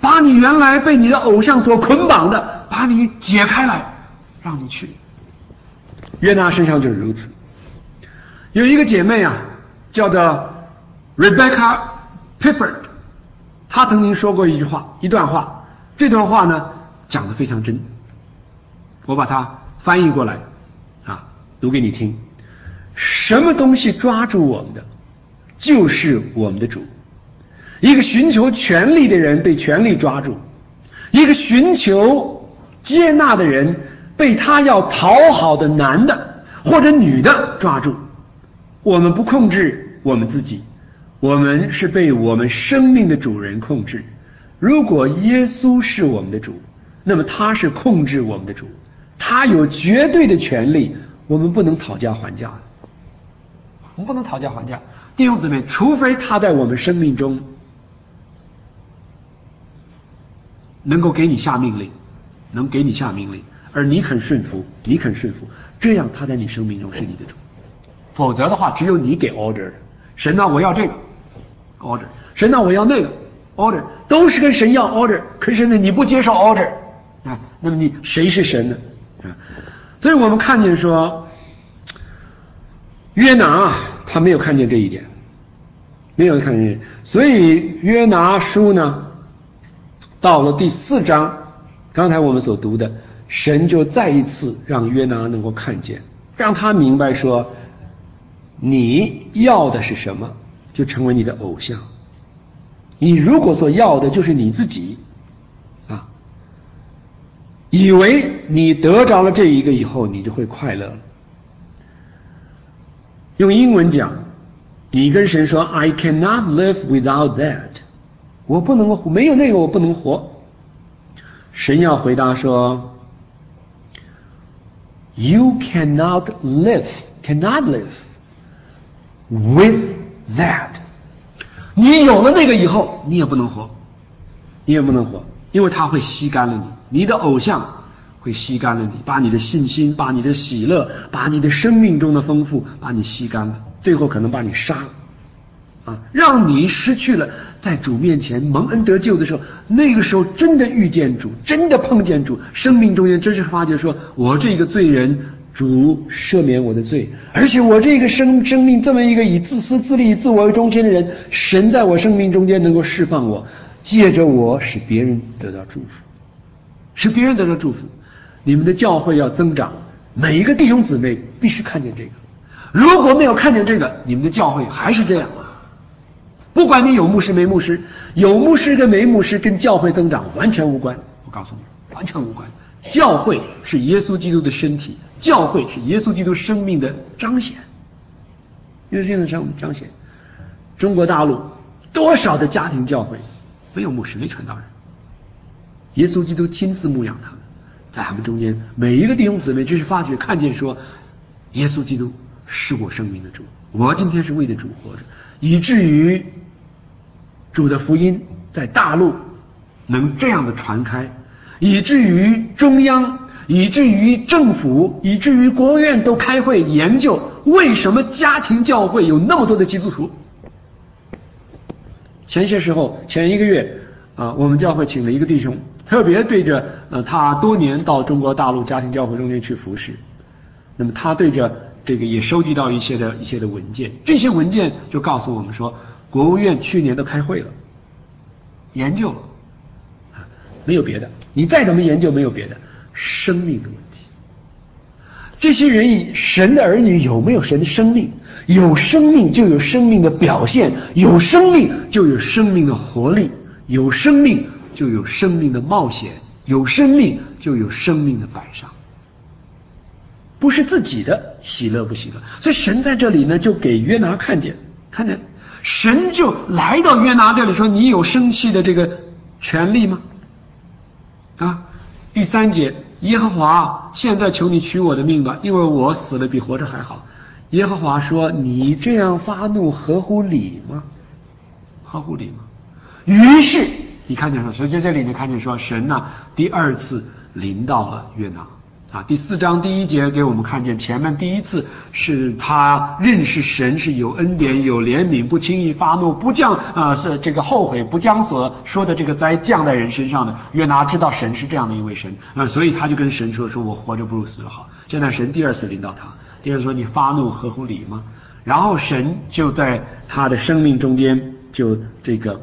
把你原来被你的偶像所捆绑的，把你解开来，让你去。约拿身上就是如此。有一个姐妹啊，叫做 Rebecca Pippert， 她曾经说过一段话，这段话呢讲得非常真，我把它翻译过来啊，读给你听。什么东西抓住我们的，就是我们的主。一个寻求权力的人被权力抓住，一个寻求接纳的人被他要讨好的男的或者女的抓住。我们不控制我们自己，我们是被我们生命的主人控制。如果耶稣是我们的主，那么他是控制我们的主，他有绝对的权利，我们不能讨价还价。我们不能讨价还价，弟兄姊妹，除非他在我们生命中能够给你下命令，能给你下命令，而你肯顺服，这样他在你生命中是你的主。否则的话，只有你给 order， 神啊，我要这个 order， 神啊，我要那个 order， 都是跟神要 order， 可是呢，你不接受 order 啊，那么你谁是神呢？啊，所以我们看见说，约拿他没有看见这一点，没有看见，所以约拿书呢，到了第4章，刚才我们所读的，神就再一次让约拿能够看见，让他明白说，你要的是什么，就成为你的偶像。你如果所要的就是你自己啊，以为你得着了这一个以后，你就会快乐了。用英文讲，你跟神说 I cannot live without that， 我不能够，没有那个我不能活。神要回答说 You cannot live with that， 你有了那个以后你也不能活，因为它会吸干了你，你的偶像会吸干了你，把你的信心，把你的喜乐，把你的生命中的丰富把你吸干了，最后可能把你杀了啊，让你失去了在主面前蒙恩得救的时候，那个时候真的遇见主，真的碰见主，生命中间真是发觉说，我这个罪人，主赦免我的罪，而且我这个生命这么一个以自私自利自我为中心的人，神在我生命中间能够释放我，借着我使别人得到祝福，你们的教会要增长，每一个弟兄姊妹必须看见这个，如果没有看见这个，你们的教会还是这样，不管你有牧师没牧师，有牧师跟没牧师跟教会增长完全无关，我告诉你，完全无关。教会是耶稣基督的身体，教会是耶稣基督生命的彰显，耶稣的彰显。中国大陆多少的家庭教会没有牧师没传道人，耶稣基督亲自牧养他们，在他们中间每一个弟兄姊妹就是发觉看见说，耶稣基督是我生命的主，我今天是为着主活着，以至于主的福音在大陆能这样的传开，以至于中央，以至于政府，以至于国务院都开会研究为什么家庭教会有那么多的基督徒。前一个月我们教会请了一个弟兄，特别对着他多年到中国大陆家庭教会中间去服侍，那么他对着这个也收集到一些的文件，这些文件就告诉我们说，国务院去年都开会了，研究了，没有别的，你再怎么研究没有别的，生命的问题。这些人神的儿女有没有神的生命？有生命就有生命的表现，有生命就有生命的活力，有生命就有生命的冒险，有生命就有生命的摆上。不是自己的喜乐不喜乐，所以神在这里呢就给约拿看见，神就来到约拿这里说，你有生气的这个权利吗？第3节，耶和华现在求你取我的命吧，因为我死了比活着还好。耶和华说，你这样发怒合乎理吗？于是你看见说，所以在这里你看见说，神第2次临到了约拿第4章第1节给我们看见，前面第一次是他认识神是有恩典、有怜悯，不轻易发怒，不降是这个后悔，不将所说的这个灾降在人身上的。约拿知道神是这样的一位神所以他就跟神说我活着不如死了好。现在神第2次临到他，第2次说你发怒合乎理吗？然后神就在他的生命中间就这个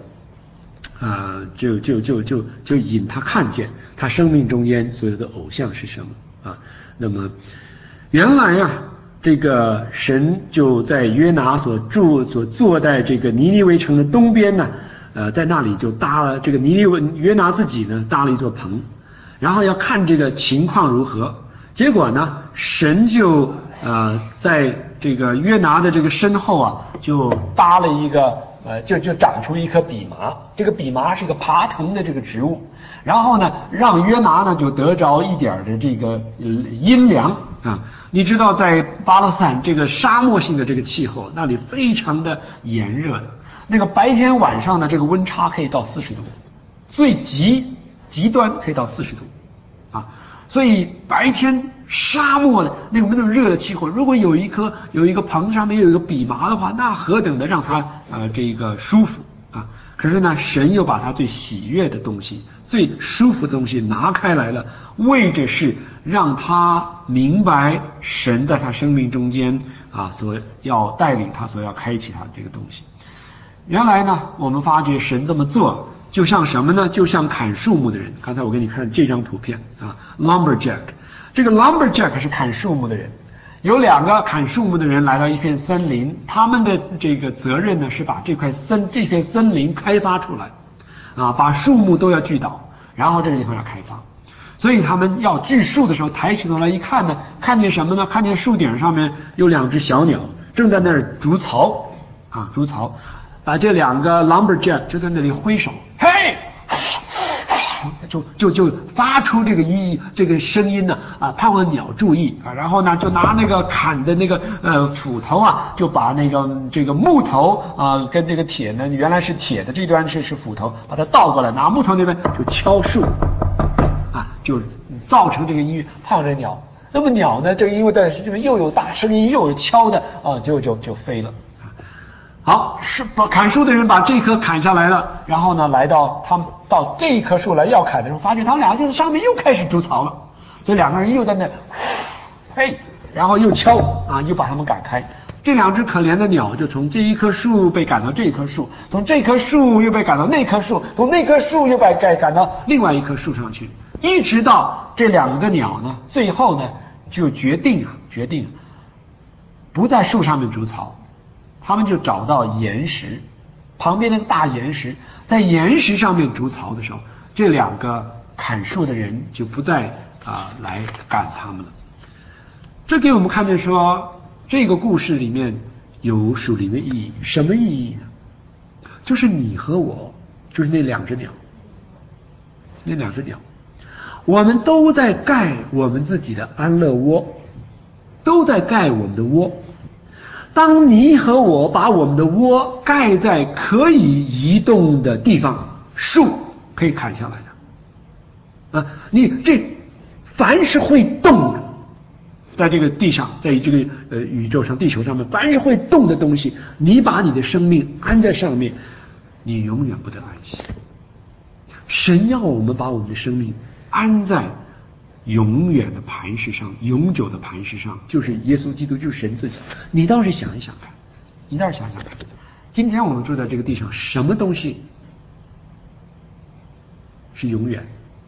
就引他看见他生命中间所有的偶像是什么那么原来这个神就在约拿所坐在这个尼尼微城的东边呢，在那里就搭了这个约拿自己呢搭了一座棚，然后要看这个情况如何。结果呢，神就在这个约拿的这个身后就搭了一个就长出一棵蓖麻，这个蓖麻是一个爬藤的这个植物，然后呢，让约拿呢就得着一点的这个阴凉你知道，在巴勒斯坦这个沙漠性的这个气候，那里非常的炎热的，那个白天晚上的这个温差可以到40度，最极端可以到40度所以白天沙漠的那么热的气候，如果有一个棚子上面有一个蓖麻的话，那何等的让他这个舒服可是呢，神又把他最喜悦的东西、最舒服的东西拿开来了，为着是让他明白神在他生命中间所要带领他、所要开启他的这个东西。原来呢，我们发觉神这么做就像什么呢？就像砍树木的人。刚才我给你看这张图片lumberjack。这个 lumberjack 是砍树木的人，有2个砍树木的人来到一片森林，他们的这个责任呢是把这片森林开发出来把树木都要锯倒，然后这个地方要开发。所以他们要锯树的时候，抬起头来一看呢，看见什么呢？看见树顶上面有2只小鸟正在那儿筑巢筑巢这2个 lumberjack 就在那里挥手，嘿，就发出这个声音呢盼望鸟注意然后呢就拿那个砍的那个斧头就把这个木头跟这个铁呢，原来是铁的这端是斧头，把它倒过来，拿木头那边就敲树就造成这个音乐，盼着鸟。那么鸟呢，这个因为在这个又有大声音又有敲的就飞了。好，砍树的人把这棵砍下来了，然后呢，他们到这一棵树来要砍的时候，发现他们俩就在上面又开始筑巢了。这2个人又在那，嘿，然后又敲又把他们赶开。这2只可怜的鸟就从这一棵树被赶到这一棵树，从这棵树又被赶到那棵树，从那棵树又被赶到另外一棵树上去，一直到这2个鸟呢，最后呢就决定不在树上面筑巢。他们就找到岩石旁边那个大岩石，在岩石上面筑巢的时候，这2个砍树的人就不再来赶他们了。这给我们看见说，这个故事里面有属灵的意义。什么意义呢？就是你和我，就是那2只鸟，我们都在盖我们自己的安乐窝，都在盖我们的窝。当你和我把我们的窝盖在可以移动的地方，树可以砍下来的你这凡是会动的，在这个地上，在这个宇宙上、地球上面，凡是会动的东西，你把你的生命安在上面，你永远不得安息。神要我们把我们的生命安在永远的磐石上，永久的磐石上，就是耶稣基督，就是神自己。你倒是想一想看，今天我们住在这个地上，什么东西是永远？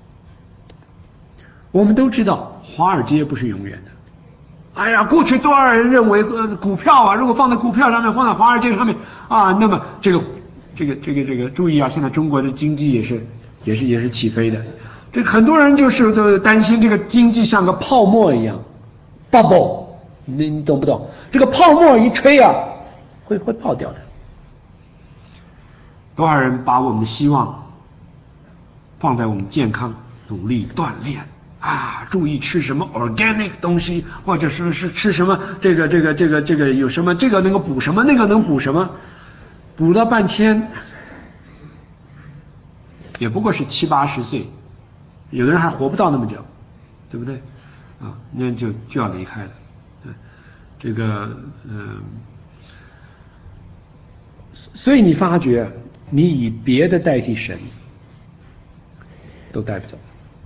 我们都知道华尔街不是永远的。哎呀，过去多少人认为股票如果放在股票上面，放在华尔街上面那么这个注意现在中国的经济也是起飞的。这很多人都担心这个经济像个泡沫一样 ，bubble， 你懂不懂？这个泡沫一吹会爆掉的。多少人把我们的希望放在我们健康、努力、锻炼注意吃什么 organic 东西，或者是吃什么这个有什么这个能够补什么，那个能补什么，补了半天也不过是70、80岁。有的人还活不到那么久，对不对啊，那就要离开了。这个所以你发觉你以别的代替神，都带不走，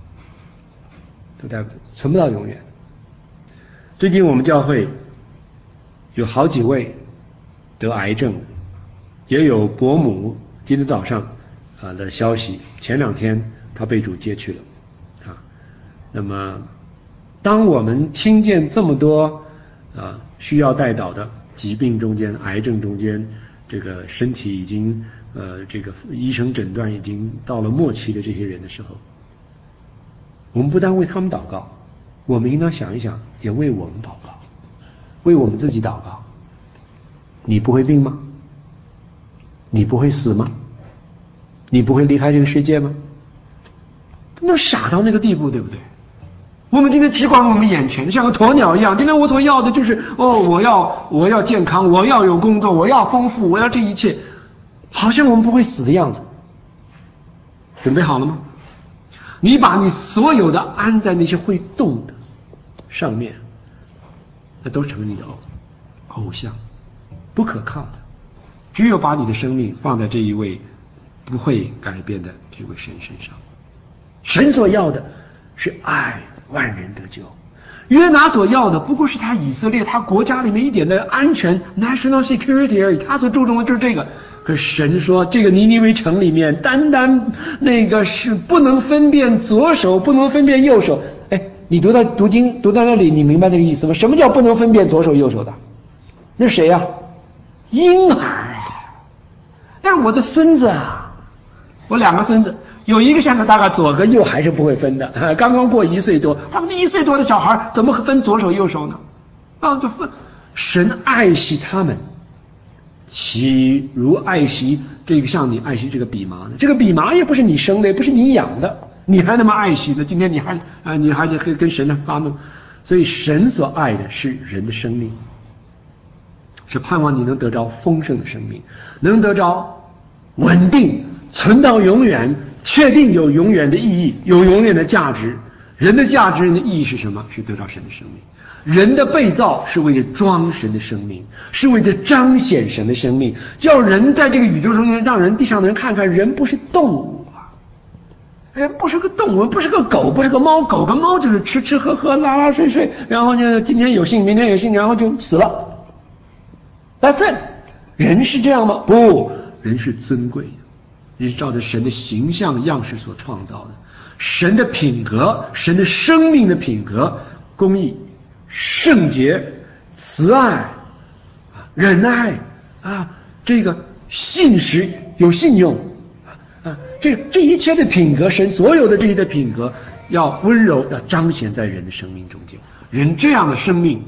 存不到永远。最近我们教会有好几位得癌症，也有伯母今天早上的消息，前2天他被主接去了啊。那么当我们听见这么多需要代祷的疾病中间，癌症中间，这个身体已经这个医生诊断已经到了末期的这些人的时候，我们不但为他们祷告，我们应当想一想，也为我们祷告，为我们自己祷告。你不会病吗？你不会死吗？你不会离开这个世界吗？不能傻到那个地步，对不对？我们今天只管我们眼前，像个鸵鸟一样。今天我所要的就是我要健康，我要有工作，我要丰富，我要这一切，好像我们不会死的样子。准备好了吗？你把你所有的安在那些会动的上面，那都成了你的偶像，不可靠的。只有把你的生命放在这一位不会改变的这位神身上。神所要的是爱万人得救，约拿所要的不过是他以色列他国家里面一点的安全 national security 而已，他所注重的就是这个。可是神说，这个尼尼微城里面单那个是不能分辨左手，不能分辨右手。哎，你读经读到那里，你明白那个意思吗？什么叫不能分辨左手右手的？那是谁呀？婴儿啊！但是我的孙子啊，我2个孙子，有一个现在大概左和右还是不会分的，刚刚过1岁多，他们1岁多的小孩怎么分左手右手呢？就分。神爱惜他们，岂如爱惜这个像你爱惜这个蓖麻呢？这个蓖麻也不是你生的，也不是你养的，你还那么爱惜呢？今天你还跟神发怒。所以神所爱的是人的生命，是盼望你能得着丰盛的生命，能得着稳定存到永远，确定有永远的意义，有永远的价值。人的价值，人的意义是什么？是得到神的生命。人的被造是为了装神的生命，是为了彰显神的生命，叫人在这个宇宙中间，让人地上的人看看，人不是动物啊，人不是个动物，不是个狗，不是个猫。狗跟猫就是吃吃喝喝，拉拉睡睡，然后呢今天有幸明天有幸，然后就死了。那人是这样吗？不，人是尊贵的，人是照着神的形象样式所创造的。神的品格，神的生命的品格，公义、圣洁、慈爱、忍耐这个信实、有信用这一切的品格，神所有的这些的品格，要温柔，要彰显在人的生命中间。人这样的生命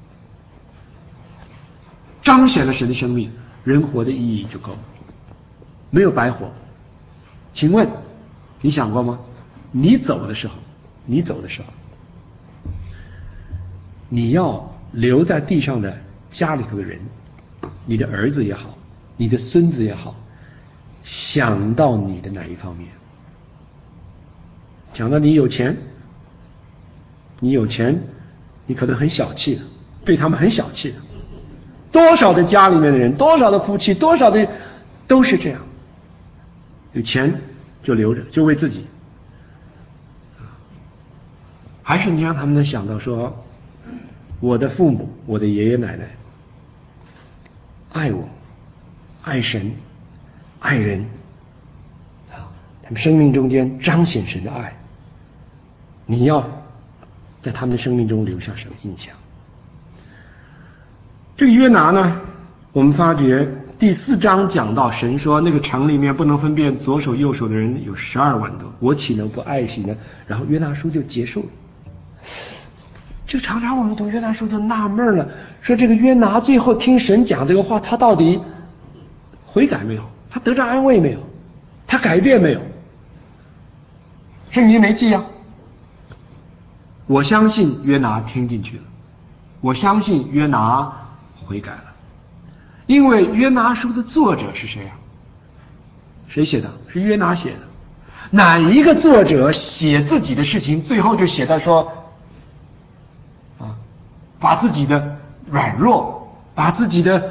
彰显了神的生命，人活的意义就够了，没有白活。请问你想过吗？你走的时候，你要留在地上的家里头的人，你的儿子也好，你的孙子也好，想到你的哪一方面？想到你有钱，你可能很小气的，对他们很小气的。多少的家里面的人，多少的夫妻，多少的都是这样，有钱就留着，就为自己。还是你让他们能想到说，我的父母，我的爷爷奶奶爱我，爱神，爱人他们生命中间彰显神的爱，你要在他们的生命中留下什么印象？这个约拿呢，我们发觉第4章讲到神说那个城里面不能分辨左手右手的人有12万多，我岂能不爱惜呢？然后约拿书就结束了。就常常我们读约拿书就纳闷了，说这个约拿最后听神讲这个话，他到底悔改没有？他得着安慰没有？他改变没有？圣经没记啊。我相信约拿听进去了，我相信约拿悔改了，因为约拿书的作者是谁啊？谁写的？是约拿写的。哪一个作者写自己的事情，最后就写到说把自己的软弱，把自己的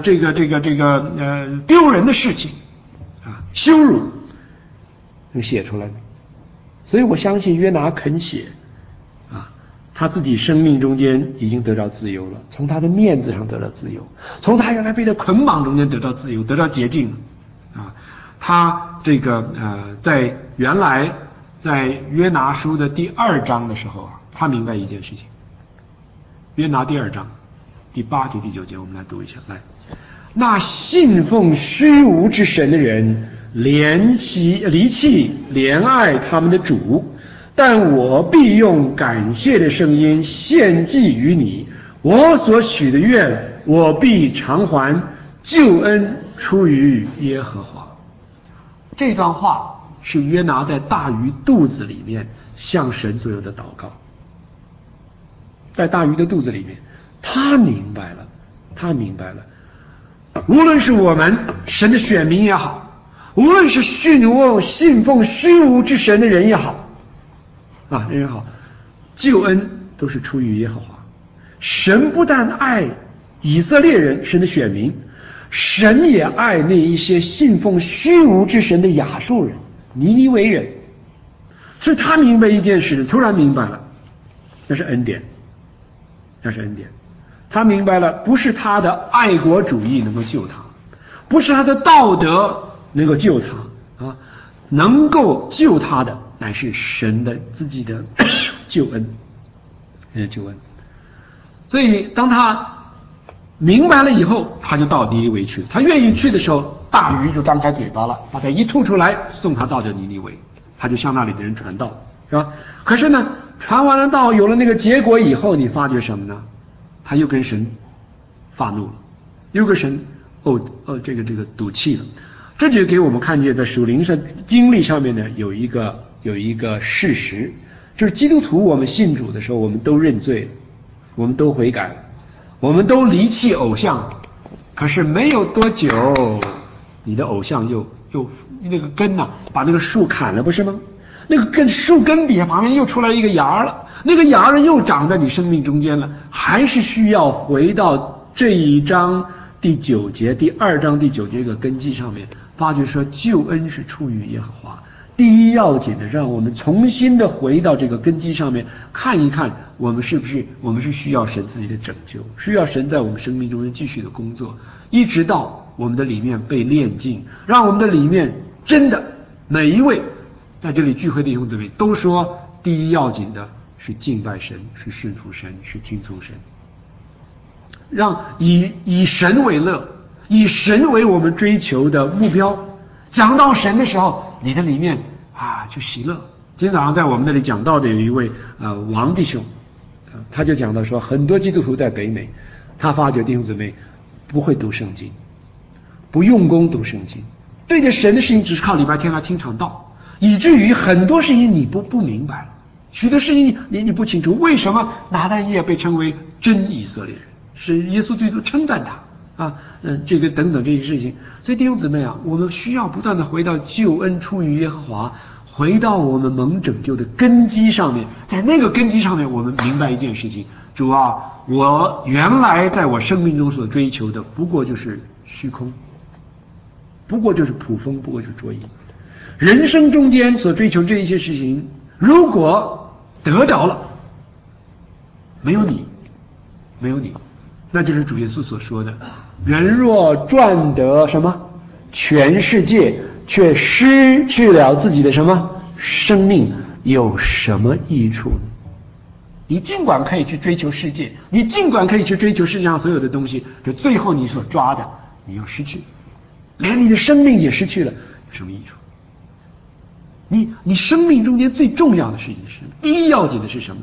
丢人的事情啊羞辱写出来的。所以我相信约拿肯写啊，他自己生命中间已经得到自由了，从他的面子上得到自由，从他原来被的捆绑中间得到自由，得到洁净啊。他在原来在约拿书的第2章的时候啊，他明白一件事情。约拿第2章第8节第9节，我们来读一下。来，那信奉虚无之神的人离弃怜爱他们的主，但我必用感谢的声音献祭于你，我所许的愿我必偿还，救恩出于耶和华。这段话是约拿在大鱼肚子里面向神所有的祷告。在大鱼的肚子里面，他明白了，无论是我们神的选民也好，无论是信奉虚无之神的人也好啊，人也好，救恩都是出于耶和华。神不但爱以色列人，神的选民，神也爱那一些信奉虚无之神的亚述人、尼尼微人。所以他明白一件事，突然明白了，那是恩典，那是恩典。他明白了，不是他的爱国主义能够救他，不是他的道德能够救他啊，能够救他的乃是神的自己的救恩，救恩。所以当他明白了以后，他就到尼尼微去了。他愿意去的时候，大鱼就张开嘴巴了，把他一吐出来，送他到这尼尼微，他就向那里的人传道，是吧？可是呢，传完了道，有了那个结果以后，你发觉什么呢？他又跟神发怒了，又跟神赌气了。这就给我们看见在属灵上经历上面呢，有一个事实，就是基督徒我们信主的时候，我们都认罪了，我们都悔改了，我们都离弃偶像，可是没有多久，你的偶像又那个根呢，把那个树砍了，不是吗？那个树根底下旁边又出来一个芽了，那个芽儿又长在你生命中间了，还是需要回到这一章第2章第9节这个根基上面，发觉说救恩是出于耶和华。第一要紧的，让我们重新的回到这个根基上面，看一看我们是需要神自己的拯救，需要神在我们生命中继续的工作，一直到我们的里面被炼净，让我们的里面真的每一位在这里聚会的弟兄姊妹都说，第一要紧的是敬拜神，是顺服神，是听从神，让以神为乐，以神为我们追求的目标。讲到神的时候，你的里面就喜乐。今天早上在我们那里讲到的有一位王弟兄，他就讲到说，很多基督徒在北美，他发觉弟兄姊妹不会读圣经，不用功读圣经，对着神的事情只是靠礼拜天来听场道，以至于很多事情你不明白了，许多事情你不清楚。为什么拿但业被称为真以色列人，是耶稣基督称赞他这个等等这些事情。所以弟兄姊妹我们需要不断的回到救恩出于耶和华，回到我们蒙拯救的根基上面，在那个根基上面，我们明白一件事情：主啊，我原来在我生命中所追求的，不过就是虚空，不过就是捕风，不过就是捉影。人生中间所追求这一些事情，如果得着了，没有你，那就是主耶稣所说的，人若赚得什么全世界，却失去了自己的什么生命，有什么益处呢？你尽管可以去追求世界，你尽管可以去追求世界上所有的东西，这最后你所抓的你要失去，连你的生命也失去了，有什么益处？你生命中间最重要的事情是什么？第一要紧的是什么？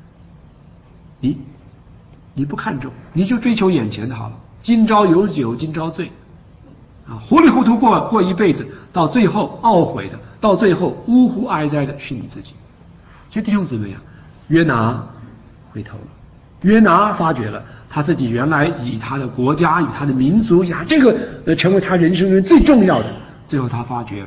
你不看重，你就追求眼前的好了，今朝有酒今朝醉糊里糊涂过一辈子，到最后懊悔的，到最后呜呼哀哉的是你自己。所以弟兄姊妹约拿回头了，约拿发觉了他自己原来以他的国家，以他的民族，这个成为他人生中最重要的。最后他发觉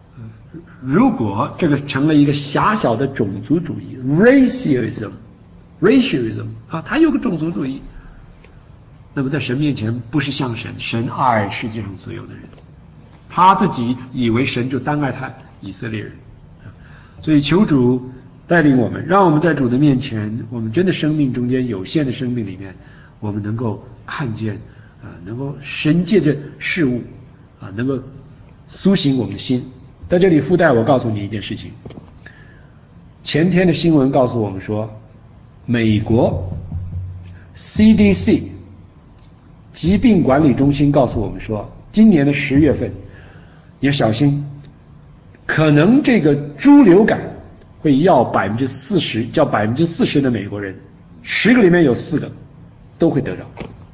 如果这个成了一个狭小的种族主义 racism racialism 啊，他有个种族主义。那么在神面前不是像神，神爱世界上所有的人，他自己以为神就单爱他以色列人，所以求主带领我们，让我们在主的面前，我们真的生命中间有限的生命里面，我们能够看见能够神借着事物能够苏醒我们的心。在这里附带我告诉你一件事情，前天的新闻告诉我们说，美国 CDC 疾病管理中心告诉我们说，今年的10月份你要小心，可能这个猪流感会要40%，叫40%的美国人10个里面有4个都会得着。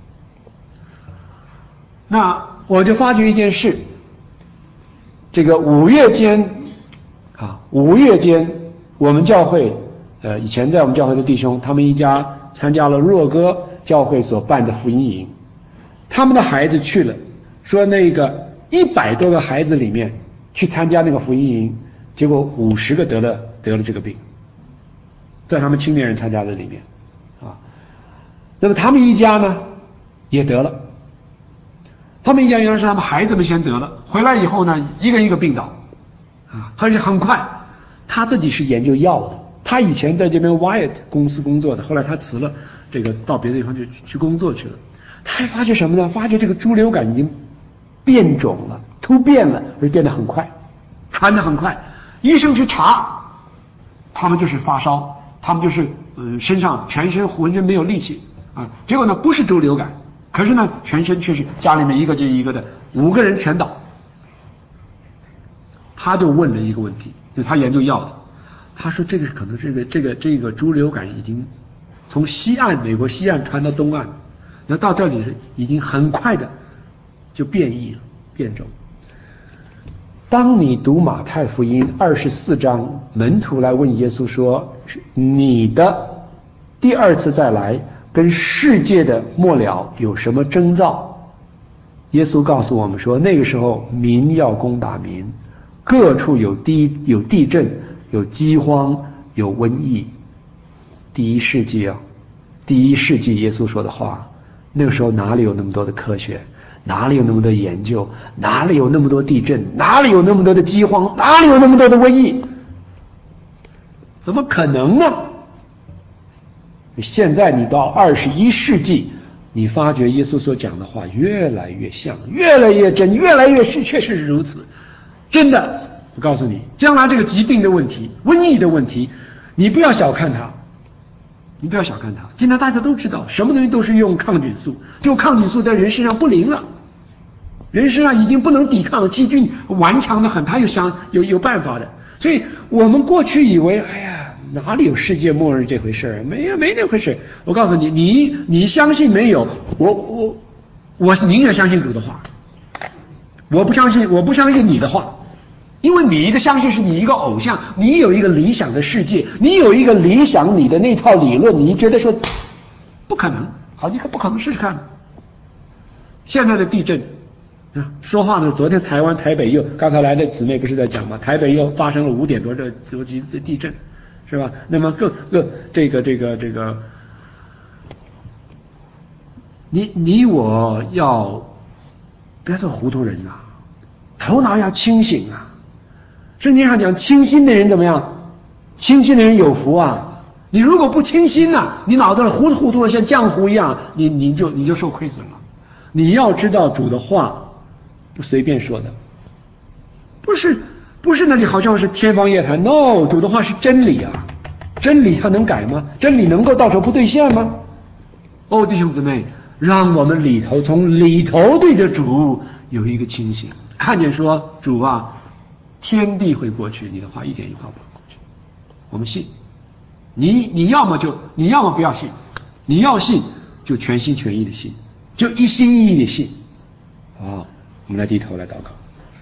那我就发觉一件事，这个5月间我们教会以前在我们教会的弟兄，他们一家参加了若歌教会所办的福音营，他们的孩子去了，说那个100多个孩子里面去参加那个福音营，结果50个得了这个病，在他们青年人参加的里面那么他们一家呢也得了，他们一家原来是他们孩子们先得了，回来以后呢一个一个病倒而且很快。他自己是研究药的，他以前在这边 Wyatt 公司工作的，后来他辞了，这个到别的地方去工作去了。他还发觉什么呢？发觉这个猪流感已经变种了，突变了，而变得很快，传得很快。医生去查，他们就是发烧，他们就是身上全身浑身没有力气结果呢不是猪流感，可是呢全身却是家里面一个接一个的5个人全倒。他就问了一个问题，就他研究药的，他说这个可能这个猪流感已经从美国西岸传到东岸，那到这里是已经很快的就变异了，变种。当你读马太福音24章，门徒来问耶稣说，你的第2次再来跟世界的末了有什么征兆？耶稣告诉我们说，那个时候民要攻打民，各处有地震，有饥荒，有瘟疫。第一世纪耶稣说的话，那个时候哪里有那么多的科学，哪里有那么多研究，哪里有那么多地震，哪里有那么多的饥荒，哪里有那么多的瘟疫？怎么可能呢？现在你到21世纪，你发觉耶稣所讲的话越来越像，越来越真，越来越是，确实是如此。真的，我告诉你，将来这个疾病的问题，瘟疫的问题，你不要小看它，你不要小看它。今天大家都知道，什么东西都是用抗菌素，就抗菌素在人身上不灵了，人身上已经不能抵抗了，细菌顽强的很，他有办法的。所以我们过去以为，哎呀，哪里有世界末日这回事？没那回事。我告诉你，你相信没有？我宁愿相信主的话，我不相信你的话。因为你的相信是你一个偶像，你有一个理想的世界，你有一个理想，你的那套理论，你觉得说不可能，好，你可不可能试试看？现在的地震说话呢，昨天台湾台北又，刚才来的姊妹不是在讲吗？台北又发生了5点多多级的地震，是吧？那么这个，你我要不要做糊涂人头脑要清醒圣经上讲，清心的人怎么样？清心的人有福你如果不清心你脑子里糊涂的像浆糊一样，你就受亏损了。你要知道主的话不随便说的，不是那里好像是天方夜谭。No， 主的话是真理真理它能改吗？真理能够到时候不兑现吗？弟兄姊妹，让我们从里头对着主有一个清醒，看见说主天地会过去，你的话一点一划不会过去。我们信，你要么不要信，你要信就全心全意的信，就一心一意的信。我们来低头来祷告。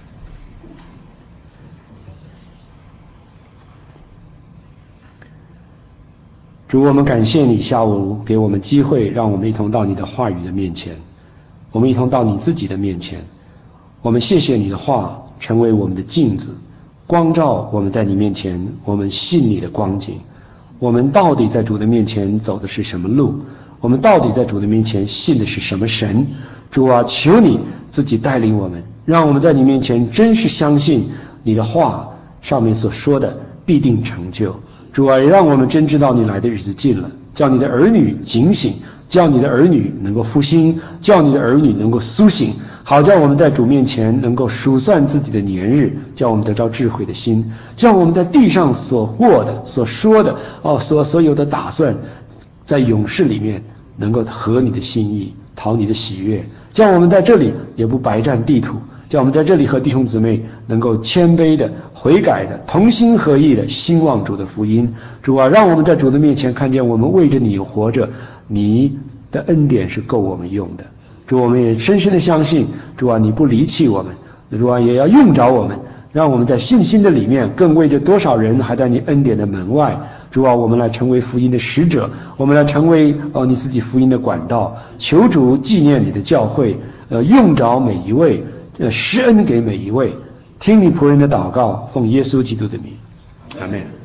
主，我们感谢你下午给我们机会，让我们一同到你的话语的面前，我们一同到你自己的面前。我们谢谢你的话成为我们的镜子，光照我们在你面前我们信你的光景。 我们到底在主的面前走的是什么路？我们到底在主的面前信的是什么神？主啊，求你自己带领我们，让我们在你面前真是相信你的话上面所说的必定成就。主啊，也让我们真知道你来的日子近了，叫你的儿女警醒，叫你的儿女能够复兴，叫你的儿女能够苏醒，好叫我们在主面前能够数算自己的年日，叫我们得着智慧的心，叫我们在地上所过的、所说的、所有的打算，在永世里面能够合你的心意，讨你的喜悦，叫我们在这里也不白占地土，叫我们在这里和弟兄姊妹能够谦卑的、悔改的、同心合意的兴旺主的福音。主啊，让我们在主的面前看见我们为着你活着，你的恩典是够我们用的。主，我们也深深的相信，主啊，你不离弃我们，主啊，也要用着我们，让我们在信心的里面更为着多少人还在你恩典的门外。主啊，我们来成为福音的使者，我们来成为你自己福音的管道。求主纪念你的教会，用着每一位，施恩给每一位。听你仆人的祷告，奉耶稣基督的名，阿们。